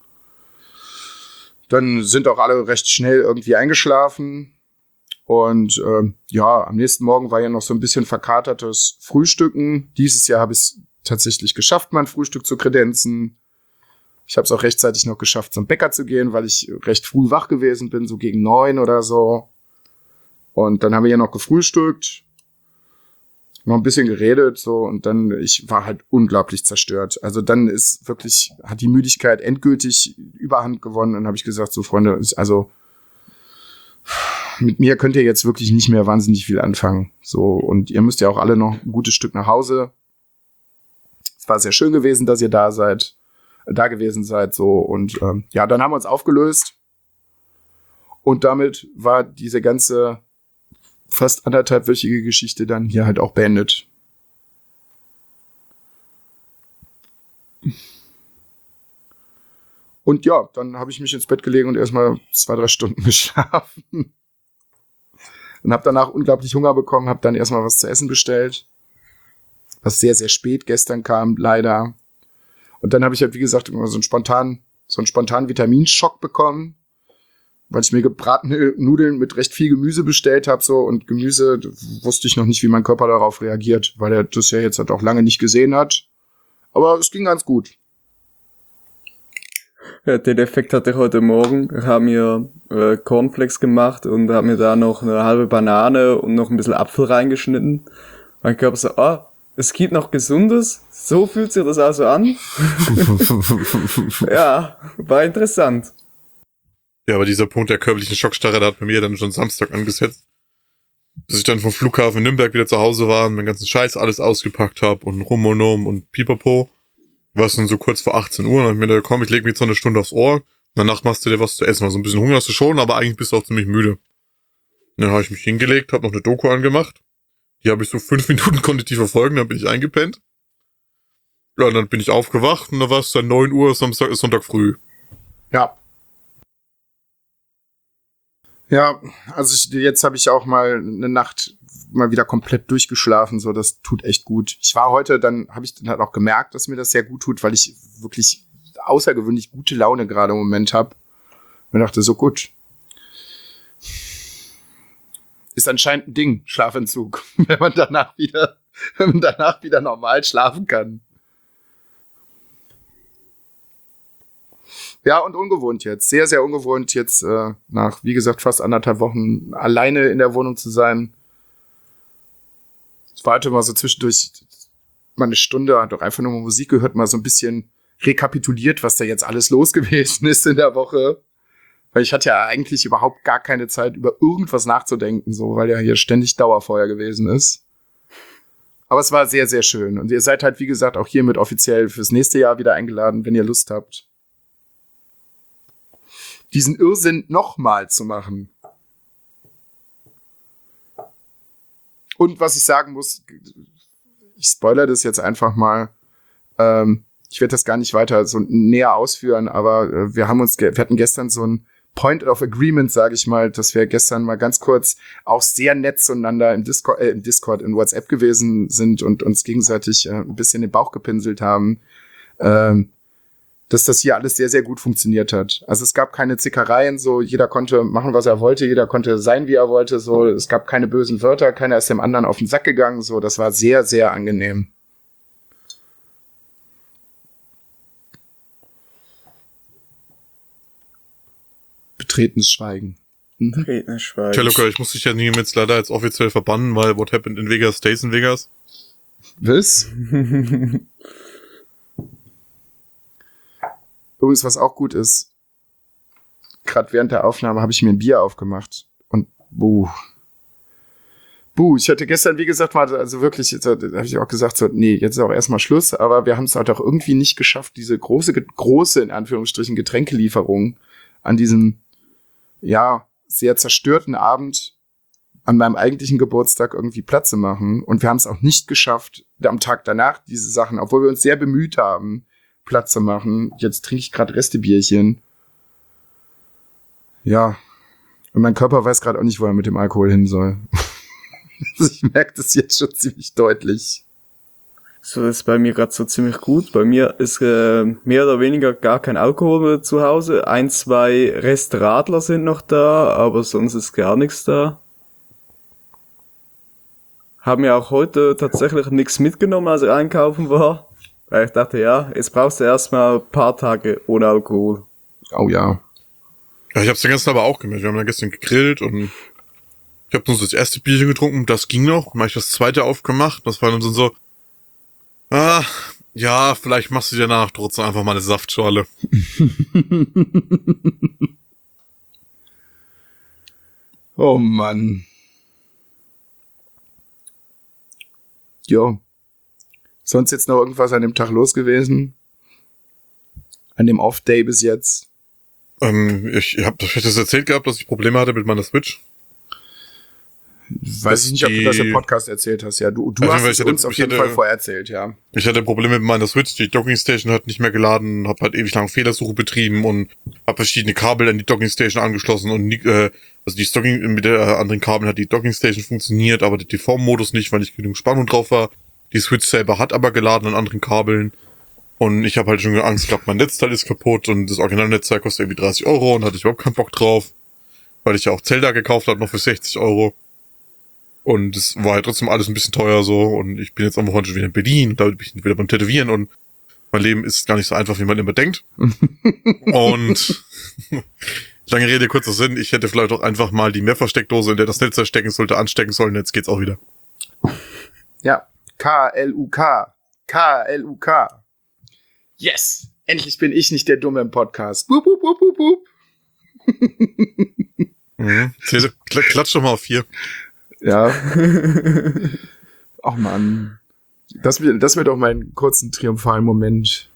Dann sind auch alle recht schnell irgendwie eingeschlafen. Und ähm, ja, am nächsten Morgen war ja noch so ein bisschen verkatertes Frühstücken. Dieses Jahr habe ich es tatsächlich geschafft, mein Frühstück zu kredenzen. Ich habe es auch rechtzeitig noch geschafft, zum Bäcker zu gehen, weil ich recht früh wach gewesen bin, so gegen neun oder so. Und dann haben wir ja noch gefrühstückt, noch ein bisschen geredet, so, und dann, ich war halt unglaublich zerstört. Also dann ist wirklich, hat die Müdigkeit endgültig Überhand gewonnen, und habe ich gesagt, so Freunde, also mit mir könnt ihr jetzt wirklich nicht mehr wahnsinnig viel anfangen. So, und ihr müsst ja auch alle noch ein gutes Stück nach Hause. Es war sehr schön gewesen, dass ihr da seid, äh, da gewesen seid, so, und ähm, ja, dann haben wir uns aufgelöst, und damit war diese ganze fast anderthalbwöchige Geschichte dann hier halt auch beendet. Und ja, dann habe ich mich ins Bett gelegen und erstmal zwei, drei Stunden geschlafen. Und habe danach unglaublich Hunger bekommen, habe dann erstmal was zu essen bestellt, was sehr, sehr spät gestern kam, leider. Und dann habe ich halt, wie gesagt, immer so einen spontanen, so einen spontanen Vitaminschock bekommen, weil ich mir gebratene Nudeln mit recht viel Gemüse bestellt habe, so, und Gemüse wusste ich noch nicht, wie mein Körper darauf reagiert, weil er das ja jetzt halt auch lange nicht gesehen hat. Aber es ging ganz gut. Ja, den Effekt hatte ich heute Morgen. Ich habe mir äh, Cornflakes gemacht und habe mir da noch eine halbe Banane und noch ein bisschen Apfel reingeschnitten. Mein Körper so, ah, es gibt noch Gesundes. So fühlt sich das also an. Ja, war interessant. Ja, aber dieser Punkt der körperlichen Schockstarre, der hat bei mir dann schon Samstag angesetzt. Bis ich dann vom Flughafen Nürnberg wieder zu Hause war und meinen ganzen Scheiß alles ausgepackt habe und Rum und Um und Pipapo. War es dann so kurz vor achtzehn Uhr und dann hab ich mir gedacht, komm, ich leg mir jetzt noch eine Stunde aufs Ohr. Und danach machst du dir was zu essen. Also ein bisschen Hunger hast du schon, aber eigentlich bist du auch ziemlich müde. Und dann habe ich mich hingelegt, habe noch eine Doku angemacht. Die habe ich so fünf Minuten konnte ich die verfolgen, dann bin ich eingepennt. Ja, und dann bin ich aufgewacht und da war es dann neun Uhr, Samstag ist Sonntag früh. Ja. Ja, also ich, jetzt habe ich auch mal eine Nacht mal wieder komplett durchgeschlafen, so das tut echt gut. Ich war heute, dann habe ich dann halt auch gemerkt, dass mir das sehr gut tut, weil ich wirklich außergewöhnlich gute Laune gerade im Moment habe. Und dachte so, gut. Ist anscheinend ein Ding, Schlafentzug, wenn man danach wieder, wenn man danach wieder normal schlafen kann. Ja, und ungewohnt jetzt. Sehr, sehr ungewohnt jetzt äh, nach, wie gesagt, fast anderthalb Wochen alleine in der Wohnung zu sein. Ich war heute mal so zwischendurch mal eine Stunde, hat doch einfach nur mal Musik gehört, mal so ein bisschen rekapituliert, was da jetzt alles los gewesen ist in der Woche. Weil ich hatte ja eigentlich überhaupt gar keine Zeit, über irgendwas nachzudenken, so, weil ja hier ständig Dauerfeuer gewesen ist. Aber es war sehr, sehr schön. Und ihr seid halt, wie gesagt, auch hiermit offiziell fürs nächste Jahr wieder eingeladen, wenn ihr Lust habt, diesen Irrsinn nochmal zu machen. Und was ich sagen muss, ich spoilere das jetzt einfach mal, ähm, ich werde das gar nicht weiter so näher ausführen, aber äh, wir haben uns, ge- wir hatten gestern so ein Point of Agreement, sage ich mal, dass wir gestern mal ganz kurz auch sehr nett zueinander im Discord, äh, im Discord, in WhatsApp gewesen sind und uns gegenseitig äh, ein bisschen den Bauch gepinselt haben. Ähm, dass das hier alles sehr, sehr gut funktioniert hat. Also es gab keine Zickereien, so jeder konnte machen, was er wollte, jeder konnte sein, wie er wollte, so es gab keine bösen Wörter, keiner ist dem anderen auf den Sack gegangen, so das war sehr, sehr angenehm. Betretenes Schweigen. Mhm. Betretenes Schweigen. Tja, Luca, ich muss dich ja nie jetzt leider jetzt offiziell verbannen, weil what happened in Vegas stays in Vegas. Was? Übrigens, was auch gut ist, gerade während der Aufnahme habe ich mir ein Bier aufgemacht. Und buh. Buh, ich hatte gestern, wie gesagt, mal, also wirklich, jetzt habe ich auch gesagt, so, nee, jetzt ist auch erstmal Schluss, aber wir haben es halt auch irgendwie nicht geschafft, diese große, große, in Anführungsstrichen, Getränkelieferung an diesem, ja, sehr zerstörten Abend an meinem eigentlichen Geburtstag irgendwie Platz zu machen. Und wir haben es auch nicht geschafft, am Tag danach diese Sachen, obwohl wir uns sehr bemüht haben, Platz zu machen. Jetzt trinke ich gerade Restebierchen. Ja. Und mein Körper weiß gerade auch nicht, wo er mit dem Alkohol hin soll. Also ich merke das jetzt schon ziemlich deutlich. So ist bei mir gerade so ziemlich gut. Bei mir ist äh, mehr oder weniger gar kein Alkohol mehr zu Hause. Ein, zwei Restradler sind noch da, aber sonst ist gar nichts da. Haben ja auch heute tatsächlich nichts mitgenommen, als ich einkaufen war. Weil ich dachte, ja, jetzt brauchst du erstmal ein paar Tage ohne Alkohol. Oh ja. Ja, ich hab's den ganzen aber auch gemerkt. Wir haben ja gestern gegrillt und ich hab nur so das erste Bierchen getrunken, das ging noch. Dann hab ich das zweite aufgemacht. Das war dann so, ah, ja, vielleicht machst du dir danach trotzdem einfach mal eine Saftschorle. Oh Mann. Jo. Sonst jetzt noch irgendwas an dem Tag los gewesen? An dem Off-Day bis jetzt? Ähm, ich hab ich hab das erzählt gehabt, dass ich Probleme hatte mit meiner Switch. Weiß ich nicht, ob du das im Podcast erzählt hast. Ja, du, du Also, hast ich es hatte- uns auf ich jeden hatte- Fall vorher erzählt, ja. Ich hatte Probleme mit meiner Switch, die Dockingstation hat nicht mehr geladen, hab halt ewig lang Fehlersuche betrieben und hab verschiedene Kabel an die Dockingstation angeschlossen und nie, äh, also die Stocking mit der anderen Kabel hat die Dockingstation funktioniert, aber der T V-Modus nicht, weil nicht genug Spannung drauf war. Die Switch selber hat aber geladen an anderen Kabeln und ich habe halt schon Angst gehabt, mein Netzteil ist kaputt und das Originalnetzteil kostet irgendwie dreißig Euro und hatte ich überhaupt keinen Bock drauf, weil ich ja auch Zelda gekauft habe, noch für sechzig Euro. Und es war halt trotzdem alles ein bisschen teuer so und ich bin jetzt am Wochenende schon wieder in Berlin und da bin ich wieder beim Tätowieren und mein Leben ist gar nicht so einfach, wie man immer denkt. Und lange Rede, kurzer Sinn, ich hätte vielleicht auch einfach mal die Mehrfachsteckdose, in der das Netzteil stecken sollte, anstecken sollen, jetzt geht's auch wieder. Ja. K L U K. K L U K. Yes! Endlich bin ich nicht der Dumme im Podcast. Boop, boop, boop, boop, boop. Mhm. Klatsch doch mal auf vier. Ja. Ach Mann. Das wird, das wird auch mein kurzen triumphalen Moment.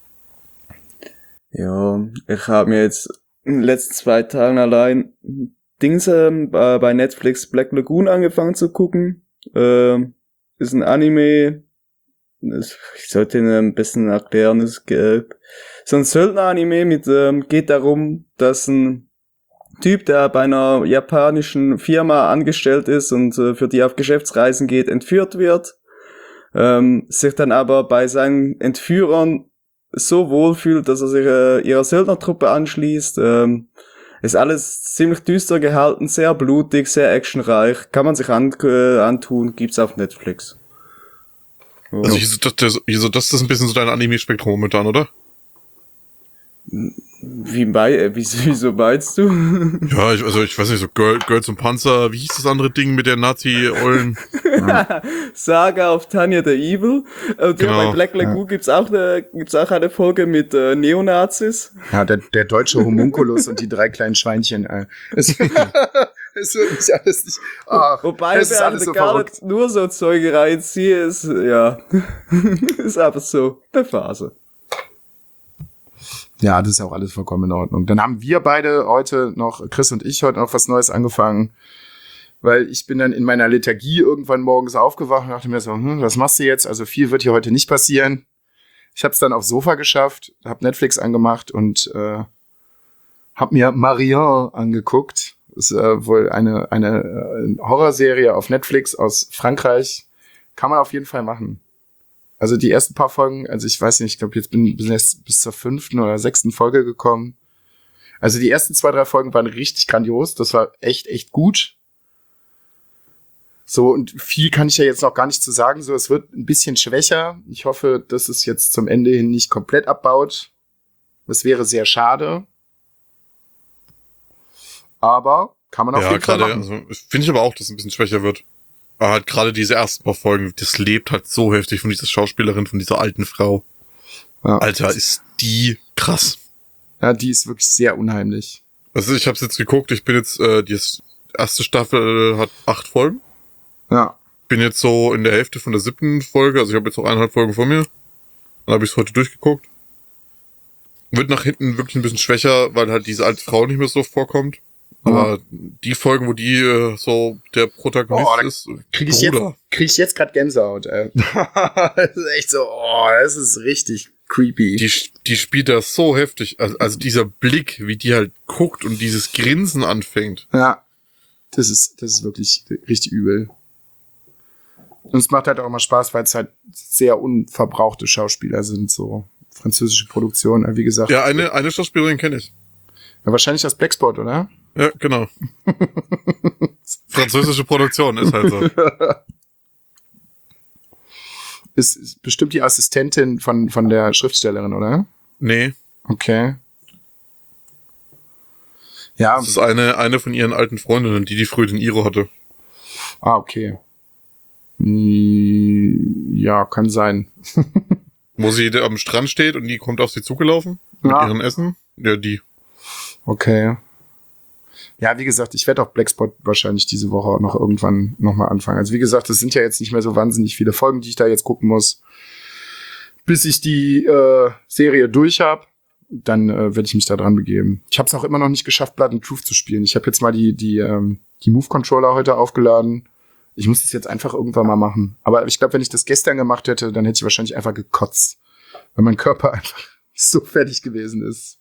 Ja, ich habe mir jetzt in den letzten zwei Tagen allein Dings ähm, bei bei Netflix Black Lagoon angefangen zu gucken. Ähm, ist ein Anime ich sollte ihn ein bisschen erklären, es äh, so ein Söldner-Anime mit, ähm, geht darum, dass ein Typ, der bei einer japanischen Firma angestellt ist und äh, für die auf Geschäftsreisen geht, entführt wird, ähm, sich dann aber bei seinen Entführern so wohlfühlt, dass er sich äh, ihrer Söldnertruppe anschließt. Ähm, ist alles ziemlich düster gehalten, sehr blutig, sehr actionreich. Kann man sich an, äh, antun, gibt's auf Netflix. So. Also hier ist das, das, hier so, das ist ein bisschen so dein Anime-Spektrum momentan, oder? Wie bei, äh, wieso, wieso meinst du? Ja, ich, also ich weiß nicht, so Girl, Girls und Panzer, wie hieß das andere Ding mit der Nazi-Eulen? Ja. Saga of Tanya the Evil. Und Genau. ja, bei Black Lagoon ja. gibt's auch eine, gibt's auch eine Folge mit äh, Neonazis. Ja, der, der deutsche Homunculus und die drei kleinen Schweinchen. Äh. Es, es wird nicht alles nicht. Ach, Wobei es ist wir alles also so gar verrückt. nicht nur so Zeuge reinziehen, ist, ja, ist aber so eine Phase. Ja, das ist auch alles vollkommen in Ordnung. Dann haben wir beide heute noch, Chris und ich, heute noch was Neues angefangen. Weil ich bin dann in meiner Lethargie irgendwann morgens aufgewacht und dachte mir so, hm, was machst du jetzt? Also viel wird hier heute nicht passieren. Ich habe es dann aufs Sofa geschafft, habe Netflix angemacht und äh, habe mir Marianne angeguckt. Das ist äh, wohl eine, eine äh, Horrorserie auf Netflix aus Frankreich. Kann man auf jeden Fall machen. Also die ersten paar Folgen, also ich weiß nicht, ich glaube, jetzt bin ich bis, bis zur fünften oder sechsten Folge gekommen. Also die ersten zwei, drei Folgen waren richtig grandios. Das war echt, echt gut. So, und viel kann ich ja jetzt noch gar nicht zu sagen. So, es wird ein bisschen schwächer. Ich hoffe, dass es jetzt zum Ende hin nicht komplett abbaut. Das wäre sehr schade. Aber kann man auf ja, jeden Fall gerade, machen. also, finde ich aber auch, dass es ein bisschen schwächer wird. Aber halt gerade diese ersten paar Folgen, das lebt halt so heftig von dieser Schauspielerin, von dieser alten Frau. Ja. Alter, ist die krass. Ja, die ist wirklich sehr unheimlich. Also ich habe jetzt geguckt, ich bin jetzt, äh, die erste Staffel hat acht Folgen. Ja. Bin jetzt so in der Hälfte von der siebten Folge, also ich habe jetzt noch eineinhalb Folgen vor mir. Dann habe ich es heute durchgeguckt. Wird nach hinten wirklich ein bisschen schwächer, weil halt diese alte Frau nicht mehr so vorkommt. Aber ja. Die Folgen, wo die äh, so der Protagonist oh, ist, krieg ich jetzt, krieg ich jetzt gerade Gänsehaut, ey. Das ist echt so, oh, das ist richtig creepy. Die, die spielt das so heftig. Also, also dieser Blick, wie die halt guckt und dieses Grinsen anfängt. Ja, das ist, das ist wirklich richtig übel. Und es macht halt auch immer Spaß, weil es halt sehr unverbrauchte Schauspieler sind, so französische Produktionen, wie gesagt. Ja, eine, eine Schauspielerin kenne ich. Ja, wahrscheinlich das Blackspot, oder? Ja, genau. Französische Produktion ist halt so. Ist, ist bestimmt die Assistentin von, von der Schriftstellerin, oder? Nee. Okay. Ja. Das ist eine, eine von ihren alten Freundinnen, die die früher den Iro hatte. Ah, okay. Ja, kann sein. Wo sie am Strand steht und die kommt auf sie zugelaufen mit ja. ihrem Essen. Ja, die. Okay. Ja, wie gesagt, ich werde auch Blackspot wahrscheinlich diese Woche auch noch irgendwann nochmal anfangen. Also wie gesagt, es sind ja jetzt nicht mehr so wahnsinnig viele Folgen, die ich da jetzt gucken muss. Bis ich die äh, Serie durch habe, dann äh, werde ich mich da dran begeben. Ich habe es auch immer noch nicht geschafft, Blood and Truth zu spielen. Ich habe jetzt mal die die ähm, die Move-Controller heute aufgeladen. Ich muss das jetzt einfach irgendwann mal machen. Aber ich glaube, wenn ich das gestern gemacht hätte, dann hätte ich wahrscheinlich einfach gekotzt. Weil mein Körper einfach so fertig gewesen ist.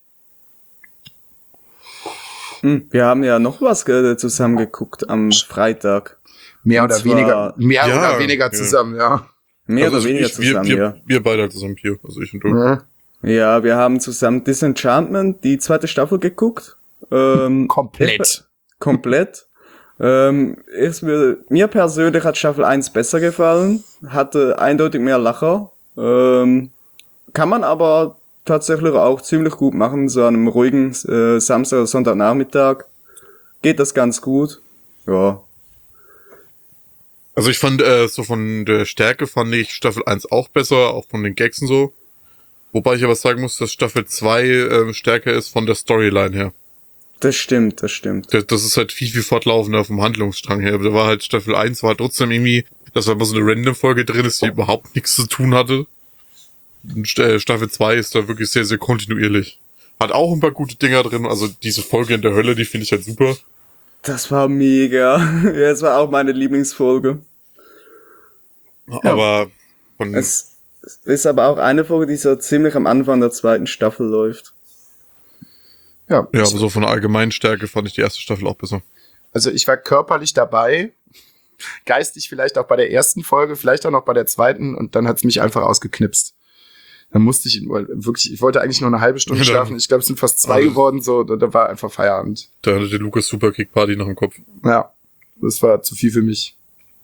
Wir haben ja noch was zusammen geguckt am Freitag. Mehr oder weniger, mehr ja, oder weniger zusammen, ja. ja. Mehr also oder weniger ich, wir, zusammen, wir, ja. Wir beide zusammen hier, also ich und du. Ja. Ja, wir haben zusammen Disenchantment, die zweite Staffel geguckt. Ähm, komplett. Komplett. Ähm, ist mir, mir persönlich hat Staffel eins besser gefallen, hatte eindeutig mehr Lacher. Ähm, kann man aber tatsächlich auch ziemlich gut machen, so an einem ruhigen äh, Samstag- oder Sonntagnachmittag. Geht das ganz gut. Ja. Also ich fand, äh, so von der Stärke fand ich Staffel eins auch besser, auch von den Gags und so. Wobei ich aber sagen muss, dass Staffel zwei äh, stärker ist von der Storyline her. Das stimmt, das stimmt. Das, das ist halt viel, viel fortlaufender vom Handlungsstrang her. Da war halt Staffel eins, war trotzdem irgendwie, dass da mal so eine Random-Folge drin ist, die überhaupt nichts zu tun hatte. Und äh, Staffel zwei ist da wirklich sehr, sehr kontinuierlich. Hat auch ein paar gute Dinger drin, also diese Folge in der Hölle, die finde ich halt super. Das war mega. Ja, das war auch meine Lieblingsfolge. Aber Von Es ist aber auch eine Folge, die so ziemlich am Anfang der zweiten Staffel läuft. Ja, ja, aber so von der allgemeinen Stärke fand ich die erste Staffel auch besser. Also ich war körperlich dabei, geistig vielleicht auch bei der ersten Folge, vielleicht auch noch bei der zweiten und dann hat's mich einfach ausgeknipst. Dann musste ich wirklich, ich wollte eigentlich nur eine halbe Stunde schlafen. Ich glaube, es sind fast zwei also, geworden, so, da, da war einfach Feierabend. Da hatte die Lukas Superkick Party noch im Kopf. Ja, das war zu viel für mich.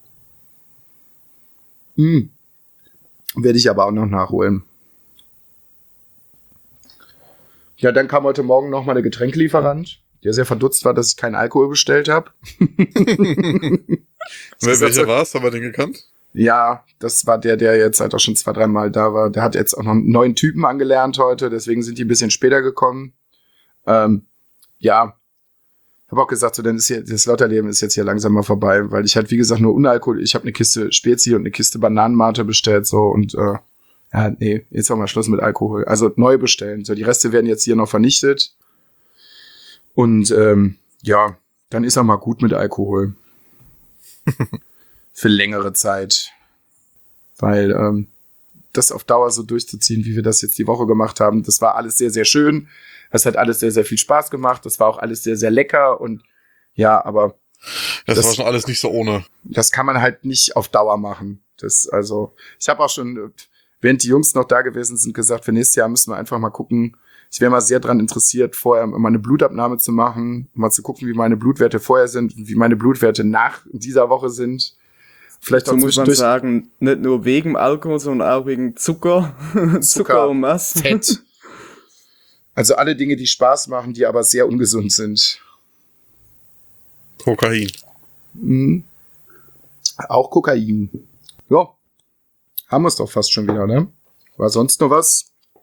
Hm. Werde ich aber auch noch nachholen. Ja, dann kam heute Morgen noch mal der Getränkelieferant, der sehr verdutzt war, dass ich keinen Alkohol bestellt habe. Welcher war es? Haben wir den gekannt? Ja, das war der, der jetzt halt auch schon zwei, dreimal da war. Der hat jetzt auch noch einen neuen Typen angelernt heute, deswegen sind die ein bisschen später gekommen. Ähm, ja, habe auch gesagt, so, dann ist hier, das Lotterleben ist jetzt hier langsam mal vorbei, weil ich halt, wie gesagt, nur Unalkohol, ich habe eine Kiste Spezi und eine Kiste Bananenmate bestellt, so, und äh, ja, nee, jetzt haben wir Schluss mit Alkohol. Also neu bestellen. So, die Reste werden jetzt hier noch vernichtet. Und ähm, ja, dann ist auch mal gut mit Alkohol. Für längere Zeit. Weil ähm, das auf Dauer so durchzuziehen, wie wir das jetzt die Woche gemacht haben, das war alles sehr, sehr schön. Das hat alles sehr, sehr viel Spaß gemacht. Das war auch alles sehr, sehr lecker. Und ja, aber das, das war schon alles nicht so ohne. Das kann man halt nicht auf Dauer machen. Das, also, ich habe auch schon, während die Jungs noch da gewesen sind, gesagt, für nächstes Jahr müssen wir einfach mal gucken. Ich wäre mal sehr dran interessiert, vorher mal eine Blutabnahme zu machen, mal zu gucken, wie meine Blutwerte vorher sind und wie meine Blutwerte nach dieser Woche sind. Vielleicht So auch muss man sagen, nicht nur wegen Alkohol, sondern auch wegen Zucker. Zucker, Zucker und was? Fett. Also alle Dinge, die Spaß machen, die aber sehr ungesund sind. Kokain. Mhm. Auch Kokain. Ja. Haben wir es doch fast schon wieder, ne? War sonst noch was?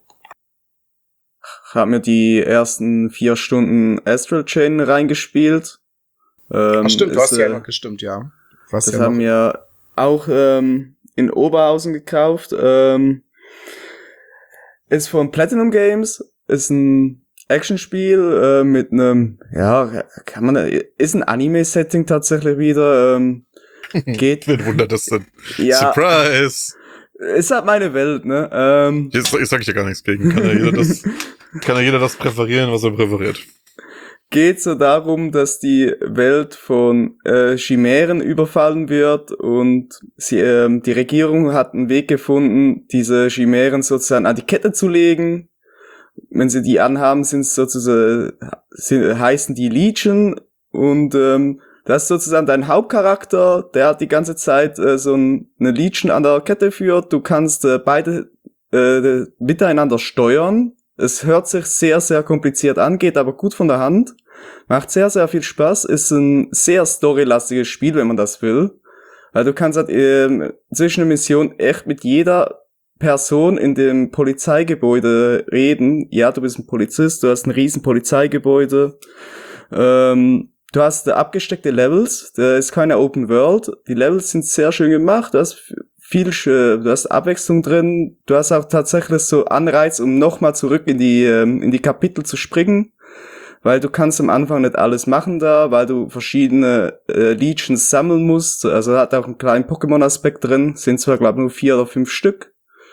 Ich habe mir die ersten vier Stunden Astral Chain reingespielt. Ähm, Ach stimmt, du ist, hast ja äh, noch gestimmt, ja. Was Das ja haben noch? wir auch ähm, in Oberhausen gekauft. Ähm, ist von Platinum Games. Ist ein Actionspiel äh, mit einem, ja, kann man, ist ein Anime-Setting tatsächlich wieder. Ähm, geht. Wen wundert das denn? Ja, Surprise! ist halt meine Welt, ne? Ähm, Jetzt, jetzt sag ich ja gar nichts gegen. Kann ja jeder das, kann ja jeder das präferieren, was er präferiert. geht so darum, dass die Welt von äh, Chimären überfallen wird und sie, ähm, die Regierung hat einen Weg gefunden, diese Chimären sozusagen an die Kette zu legen. Wenn sie die anhaben, sind es sozusagen, sind, heißen die Legion und ähm, das ist sozusagen dein Hauptcharakter, der hat die ganze Zeit äh, so ein, eine Legion an der Kette führt. Du kannst äh, beide äh, miteinander steuern. Es hört sich sehr, sehr kompliziert an, geht aber gut von der Hand. Macht sehr, sehr viel Spaß. Ist ein sehr storylastiges Spiel, wenn man das will. Weil du kannst halt äh, zwischen der Mission echt mit jeder Person in dem Polizeigebäude reden. Ja, du bist ein Polizist, du hast ein riesen Polizeigebäude. Ähm, du hast abgesteckte Levels, da ist keine Open World. Die Levels sind sehr schön gemacht, du hast viel, du hast Abwechslung drin. Du hast auch tatsächlich so Anreiz, um nochmal zurück in die in die Kapitel zu springen. Weil du kannst am Anfang nicht alles machen da, weil du verschiedene äh, Legions sammeln musst. Also hat auch einen kleinen Pokémon-Aspekt drin. Sind zwar, glaube ich, nur vier oder fünf Stück.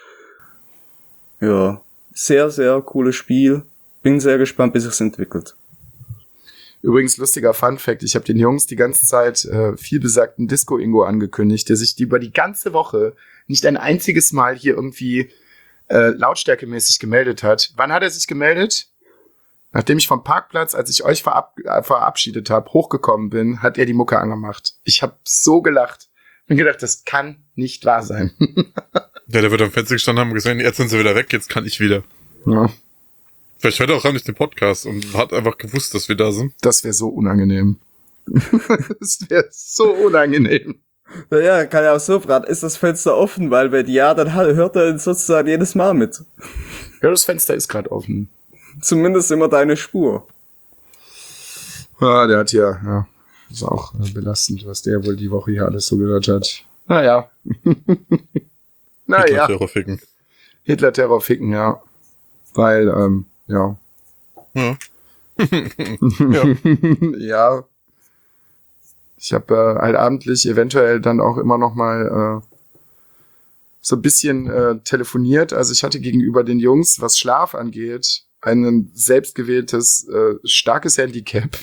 Ja, sehr, sehr cooles Spiel. Bin sehr gespannt, bis sich's entwickelt. Übrigens, lustiger Funfact, ich habe den Jungs die ganze Zeit äh, viel besagten Disco-Ingo angekündigt, der sich die über die ganze Woche nicht ein einziges Mal hier irgendwie äh, lautstärkemäßig gemeldet hat. Wann hat er sich gemeldet? Nachdem ich vom Parkplatz, als ich euch verab äh, verabschiedet habe, hochgekommen bin, hat er die Mucke angemacht. Ich habe so gelacht. Bin gedacht, das kann nicht wahr sein. Ja, der wird am Fenster gestanden haben und gesehen, jetzt sind sie wieder weg, jetzt kann ich wieder. Ja. Vielleicht hört er auch gar nicht den Podcast und hat einfach gewusst, dass wir da sind. Das wäre so unangenehm. Das wäre so unangenehm. Ja, kann ja auch so fragen, ist das Fenster offen? Weil wenn ja, dann hört er sozusagen jedes Mal mit. Ja, das Fenster ist gerade offen. Zumindest immer deine Spur. Ja, der hat hier, ja, ist auch äh, belastend, was der wohl die Woche hier alles so gehört hat. Naja. Naja. Hitler-Terror ficken. Hitler-Terror ficken, ja. Weil, ähm, ja. Ja. Ja. Ja. Ich habe äh, halt abendlich eventuell dann auch immer noch mal äh, so ein bisschen äh, telefoniert. Also ich hatte gegenüber den Jungs, was Schlaf angeht, ein selbstgewähltes, äh, starkes Handicap.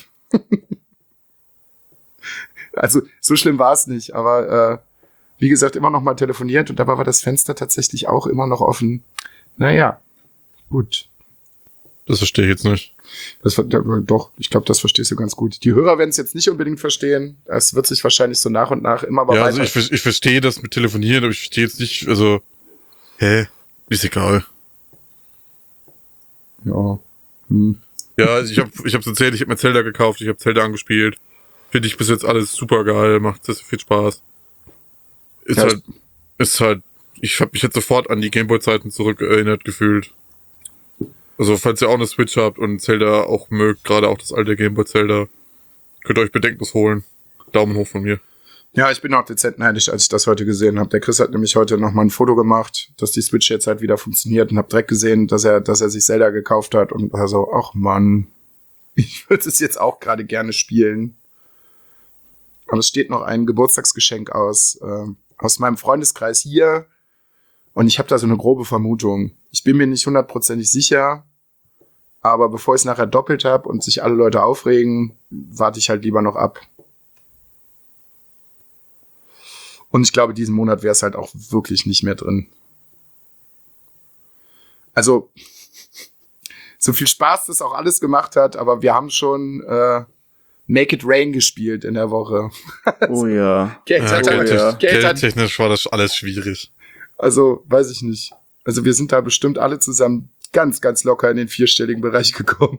Also so schlimm war es nicht, aber äh, wie gesagt, immer noch mal telefoniert und dabei war das Fenster tatsächlich auch immer noch offen. Naja, gut. Das verstehe ich jetzt nicht. Das, doch, ich glaube, das verstehst du ganz gut. Die Hörer werden es jetzt nicht unbedingt verstehen. Es wird sich wahrscheinlich so nach und nach immer mal ja, weiter... also ich, ich verstehe das mit Telefonieren, aber ich verstehe jetzt nicht, also, hä? Ist egal. Ja. Hm. Ja, also ich habe ich hab's erzählt, ich habe mir Zelda gekauft, ich habe Zelda angespielt. Finde ich bis jetzt alles super geil, macht sehr viel Spaß. Ist Ja, halt, ist halt, ich habe mich jetzt sofort an die Gameboy-Zeiten zurück erinnert gefühlt. Also, falls ihr auch eine Switch habt und Zelda auch mögt, gerade auch das alte Gameboy Zelda, könnt ihr euch bedenkenlos holen. Daumen hoch von mir. Ja, ich bin auch dezent neidisch, als ich das heute gesehen habe. Der Chris hat nämlich heute noch mal ein Foto gemacht, dass die Switch jetzt halt wieder funktioniert und hab direkt gesehen, dass er, dass er sich Zelda gekauft hat und war so, ach Mann, ich würde es jetzt auch gerade gerne spielen. Und es steht noch ein Geburtstagsgeschenk aus, äh, aus meinem Freundeskreis hier und ich habe da so eine grobe Vermutung. Ich bin mir nicht hundertprozentig sicher, aber bevor ich es nachher doppelt habe und sich alle Leute aufregen, warte ich halt lieber noch ab. Und ich glaube, diesen Monat wäre es halt auch wirklich nicht mehr drin. Also, so viel Spaß das auch alles gemacht hat, aber wir haben schon äh, Make It Rain gespielt in der Woche. Oh ja. Geld Ja, hat halt, oh ja. Geld hat, Geldtechnisch war das alles schwierig. also, weiß ich nicht. Also, wir sind da bestimmt alle zusammen ganz, ganz locker in den vierstelligen Bereich gekommen.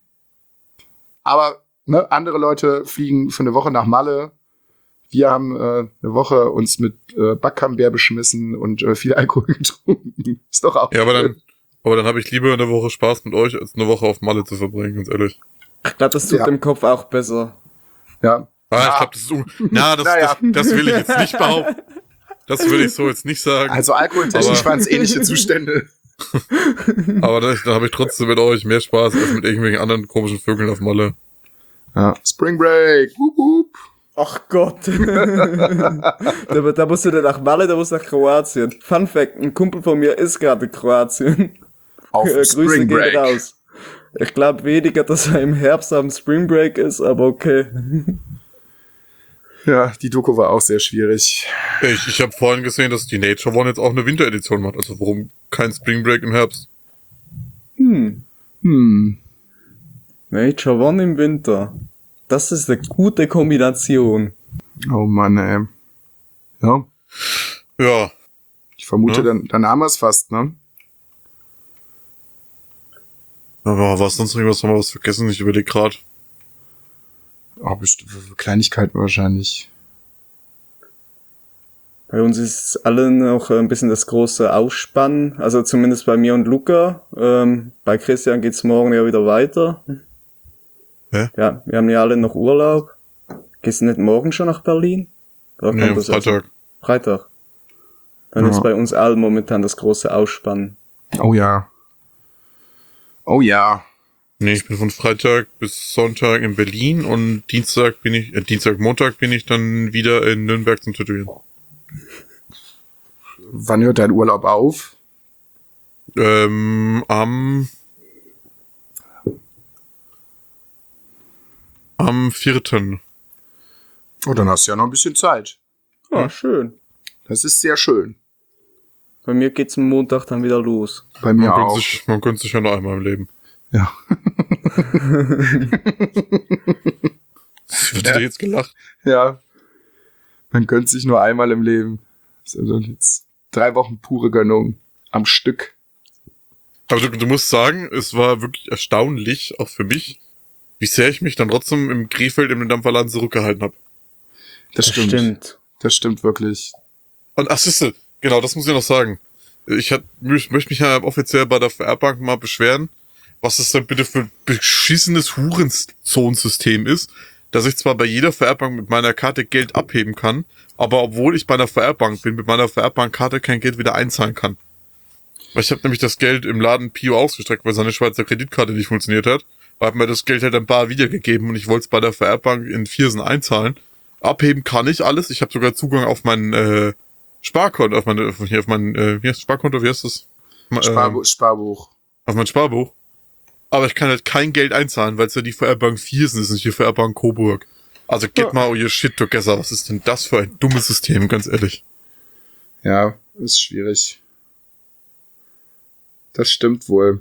Aber, ne, andere Leute fliegen für eine Woche nach Malle. Wir haben äh, eine Woche uns mit äh, Backcamembert beschmissen und äh, viel Alkohol getrunken. Ist doch auch Ja, aber schön. dann, aber dann habe ich lieber eine Woche Spaß mit euch, als eine Woche auf Malle zu verbringen, ganz ehrlich. Ich glaube, das tut Ja. dem Kopf auch besser. Ja. Ah, Ja. ich glaube, das ist un Na, das, Naja. das, das will ich jetzt nicht behaupten. Das will ich so jetzt nicht sagen. Also alkoholtechnisch Aber- waren es ähnliche Zustände. Aber dann, dann habe ich trotzdem mit euch mehr Spaß als mit irgendwelchen anderen komischen Vögeln auf Malle. Ja. Spring Break. Wup, wup. Ach Gott. da, da musst du nicht nach Malle, da musst du nach Kroatien. Fun Fact, ein Kumpel von mir ist gerade in Kroatien. Auf Äh, Spring Grüße gehen Break. raus. Ich glaube weniger, dass er im Herbst am Spring Break ist, aber okay. Ja, die Doku war auch sehr schwierig. Ich, ich habe vorhin gesehen, dass die Nature One jetzt auch eine Winteredition macht. Also warum kein Spring Break im Herbst? Hm. Hm. Nature One im Winter. Das ist eine gute Kombination. Oh Mann, ey. Ja, Ja, ich vermute, Ja. dann, dann haben wir es fast, ne? aber was sonst noch irgendwas, haben wir was vergessen? Ich überlege gerade. Oh, bestimmt Kleinigkeiten wahrscheinlich. Bei uns ist allen noch ein bisschen das große Ausspannen, also zumindest bei mir und Luca. Ähm, bei Christian geht's morgen ja wieder weiter. Hä? Ja, wir haben ja alle noch Urlaub. Gehst du nicht morgen schon nach Berlin? Oder Nee, kommt das erst- Freitag. Freitag. Dann Ja. ist bei uns allen momentan das große Ausspannen. Oh ja. Oh ja. Nee, ich bin von Freitag bis Sonntag in Berlin und Dienstag bin ich, äh, Dienstag, Montag bin ich dann wieder in Nürnberg zum Tätowieren. Wann hört dein Urlaub auf? Ähm, am, am vierten. Oh, dann hast du ja noch ein bisschen Zeit. Ah, schön. Das ist sehr schön. Bei mir geht's am Montag dann wieder los. Bei Man mir gönnt auch. sich, man gönnt sich ja noch einmal im Leben. Ja. Wird dir jetzt gelacht? Ja. Man gönnt sich nur einmal im Leben. Also jetzt drei Wochen pure Gönnung. Am Stück. Aber du, du musst sagen, es war wirklich erstaunlich, auch für mich, wie sehr ich mich dann trotzdem im Krefeld im Dampferladen zurückgehalten habe. Das, stimmt. stimmt. Das stimmt wirklich. Und ach, siehste, genau, das muss ich noch sagen. Ich, hat, ich möchte mich ja offiziell bei der V R-Bank mal beschweren, was das denn bitte für ein beschissenes Hurenzonsystem ist, dass ich zwar bei jeder V R-Bank mit meiner Karte Geld abheben kann, aber obwohl ich bei einer V R-Bank bin, mit meiner V R-Bank-Karte kein Geld wieder einzahlen kann. Weil ich habe nämlich das Geld im Laden Pio ausgestreckt, weil seine Schweizer Kreditkarte nicht funktioniert hat. Er hat mir das Geld halt ein paar wiedergegeben und ich wollte es bei der V R-Bank in Viersen einzahlen. Abheben kann ich alles. Ich habe sogar Zugang auf mein äh, Sparkonto, auf mein, hier auf mein, äh, wie heißt Sparkonto, wie heißt das? Sparbu- Ähm, Sparbuch. auf mein Sparbuch. Aber ich kann halt kein Geld einzahlen, weil es ja die V R-Bank Viersen ist, nicht die V R-Bank Coburg. Also get Ja. mal your shit together. Was ist denn das für ein dummes System, ganz ehrlich? Ja, ist schwierig. Das stimmt wohl.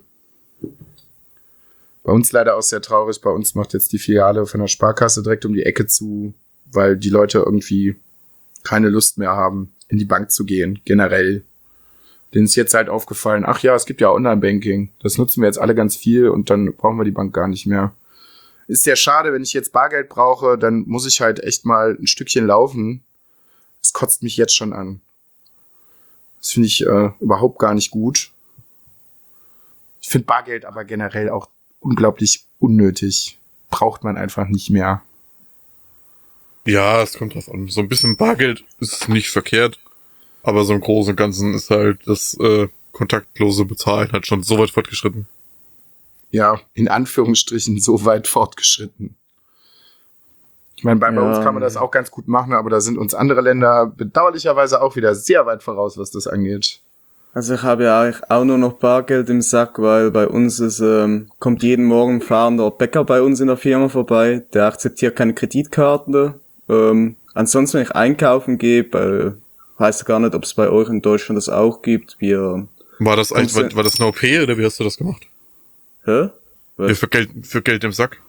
Bei uns leider auch sehr traurig. Bei uns macht jetzt die Filiale von der Sparkasse direkt um die Ecke zu, weil die Leute irgendwie keine Lust mehr haben, in die Bank zu gehen, generell. Denen ist jetzt halt aufgefallen, ach ja, es gibt ja Online-Banking. Das nutzen wir jetzt alle ganz viel und dann brauchen wir die Bank gar nicht mehr. Ist sehr schade, wenn ich jetzt Bargeld brauche, dann muss ich halt echt mal ein Stückchen laufen. Es kotzt mich jetzt schon an. Das finde ich äh, überhaupt gar nicht gut. Ich finde Bargeld aber generell auch unglaublich unnötig. Braucht man einfach nicht mehr. Ja, es kommt drauf an. So ein bisschen Bargeld ist nicht verkehrt. Aber so im Großen und Ganzen ist halt das äh, kontaktlose Bezahlen halt schon so weit fortgeschritten. Ja, in Anführungsstrichen so weit fortgeschritten. Ich meine, bei, bei Ja. uns kann man das auch ganz gut machen, aber da sind uns andere Länder bedauerlicherweise auch wieder sehr weit voraus, was das angeht. Also ich habe ja eigentlich auch nur noch Bargeld im Sack, weil bei uns ist, ähm, kommt jeden Morgen ein fahrender Bäcker bei uns in der Firma vorbei. Der akzeptiert keine Kreditkarte. Ähm, ansonsten, wenn ich einkaufen gehe, bei, weiß gar nicht, ob es bei euch in Deutschland das auch gibt. Wir, War das eigentlich, Kommst du- war, war das eine O P oder wie hast du das gemacht? hä? Ja, für Geld, für Geld im Sack?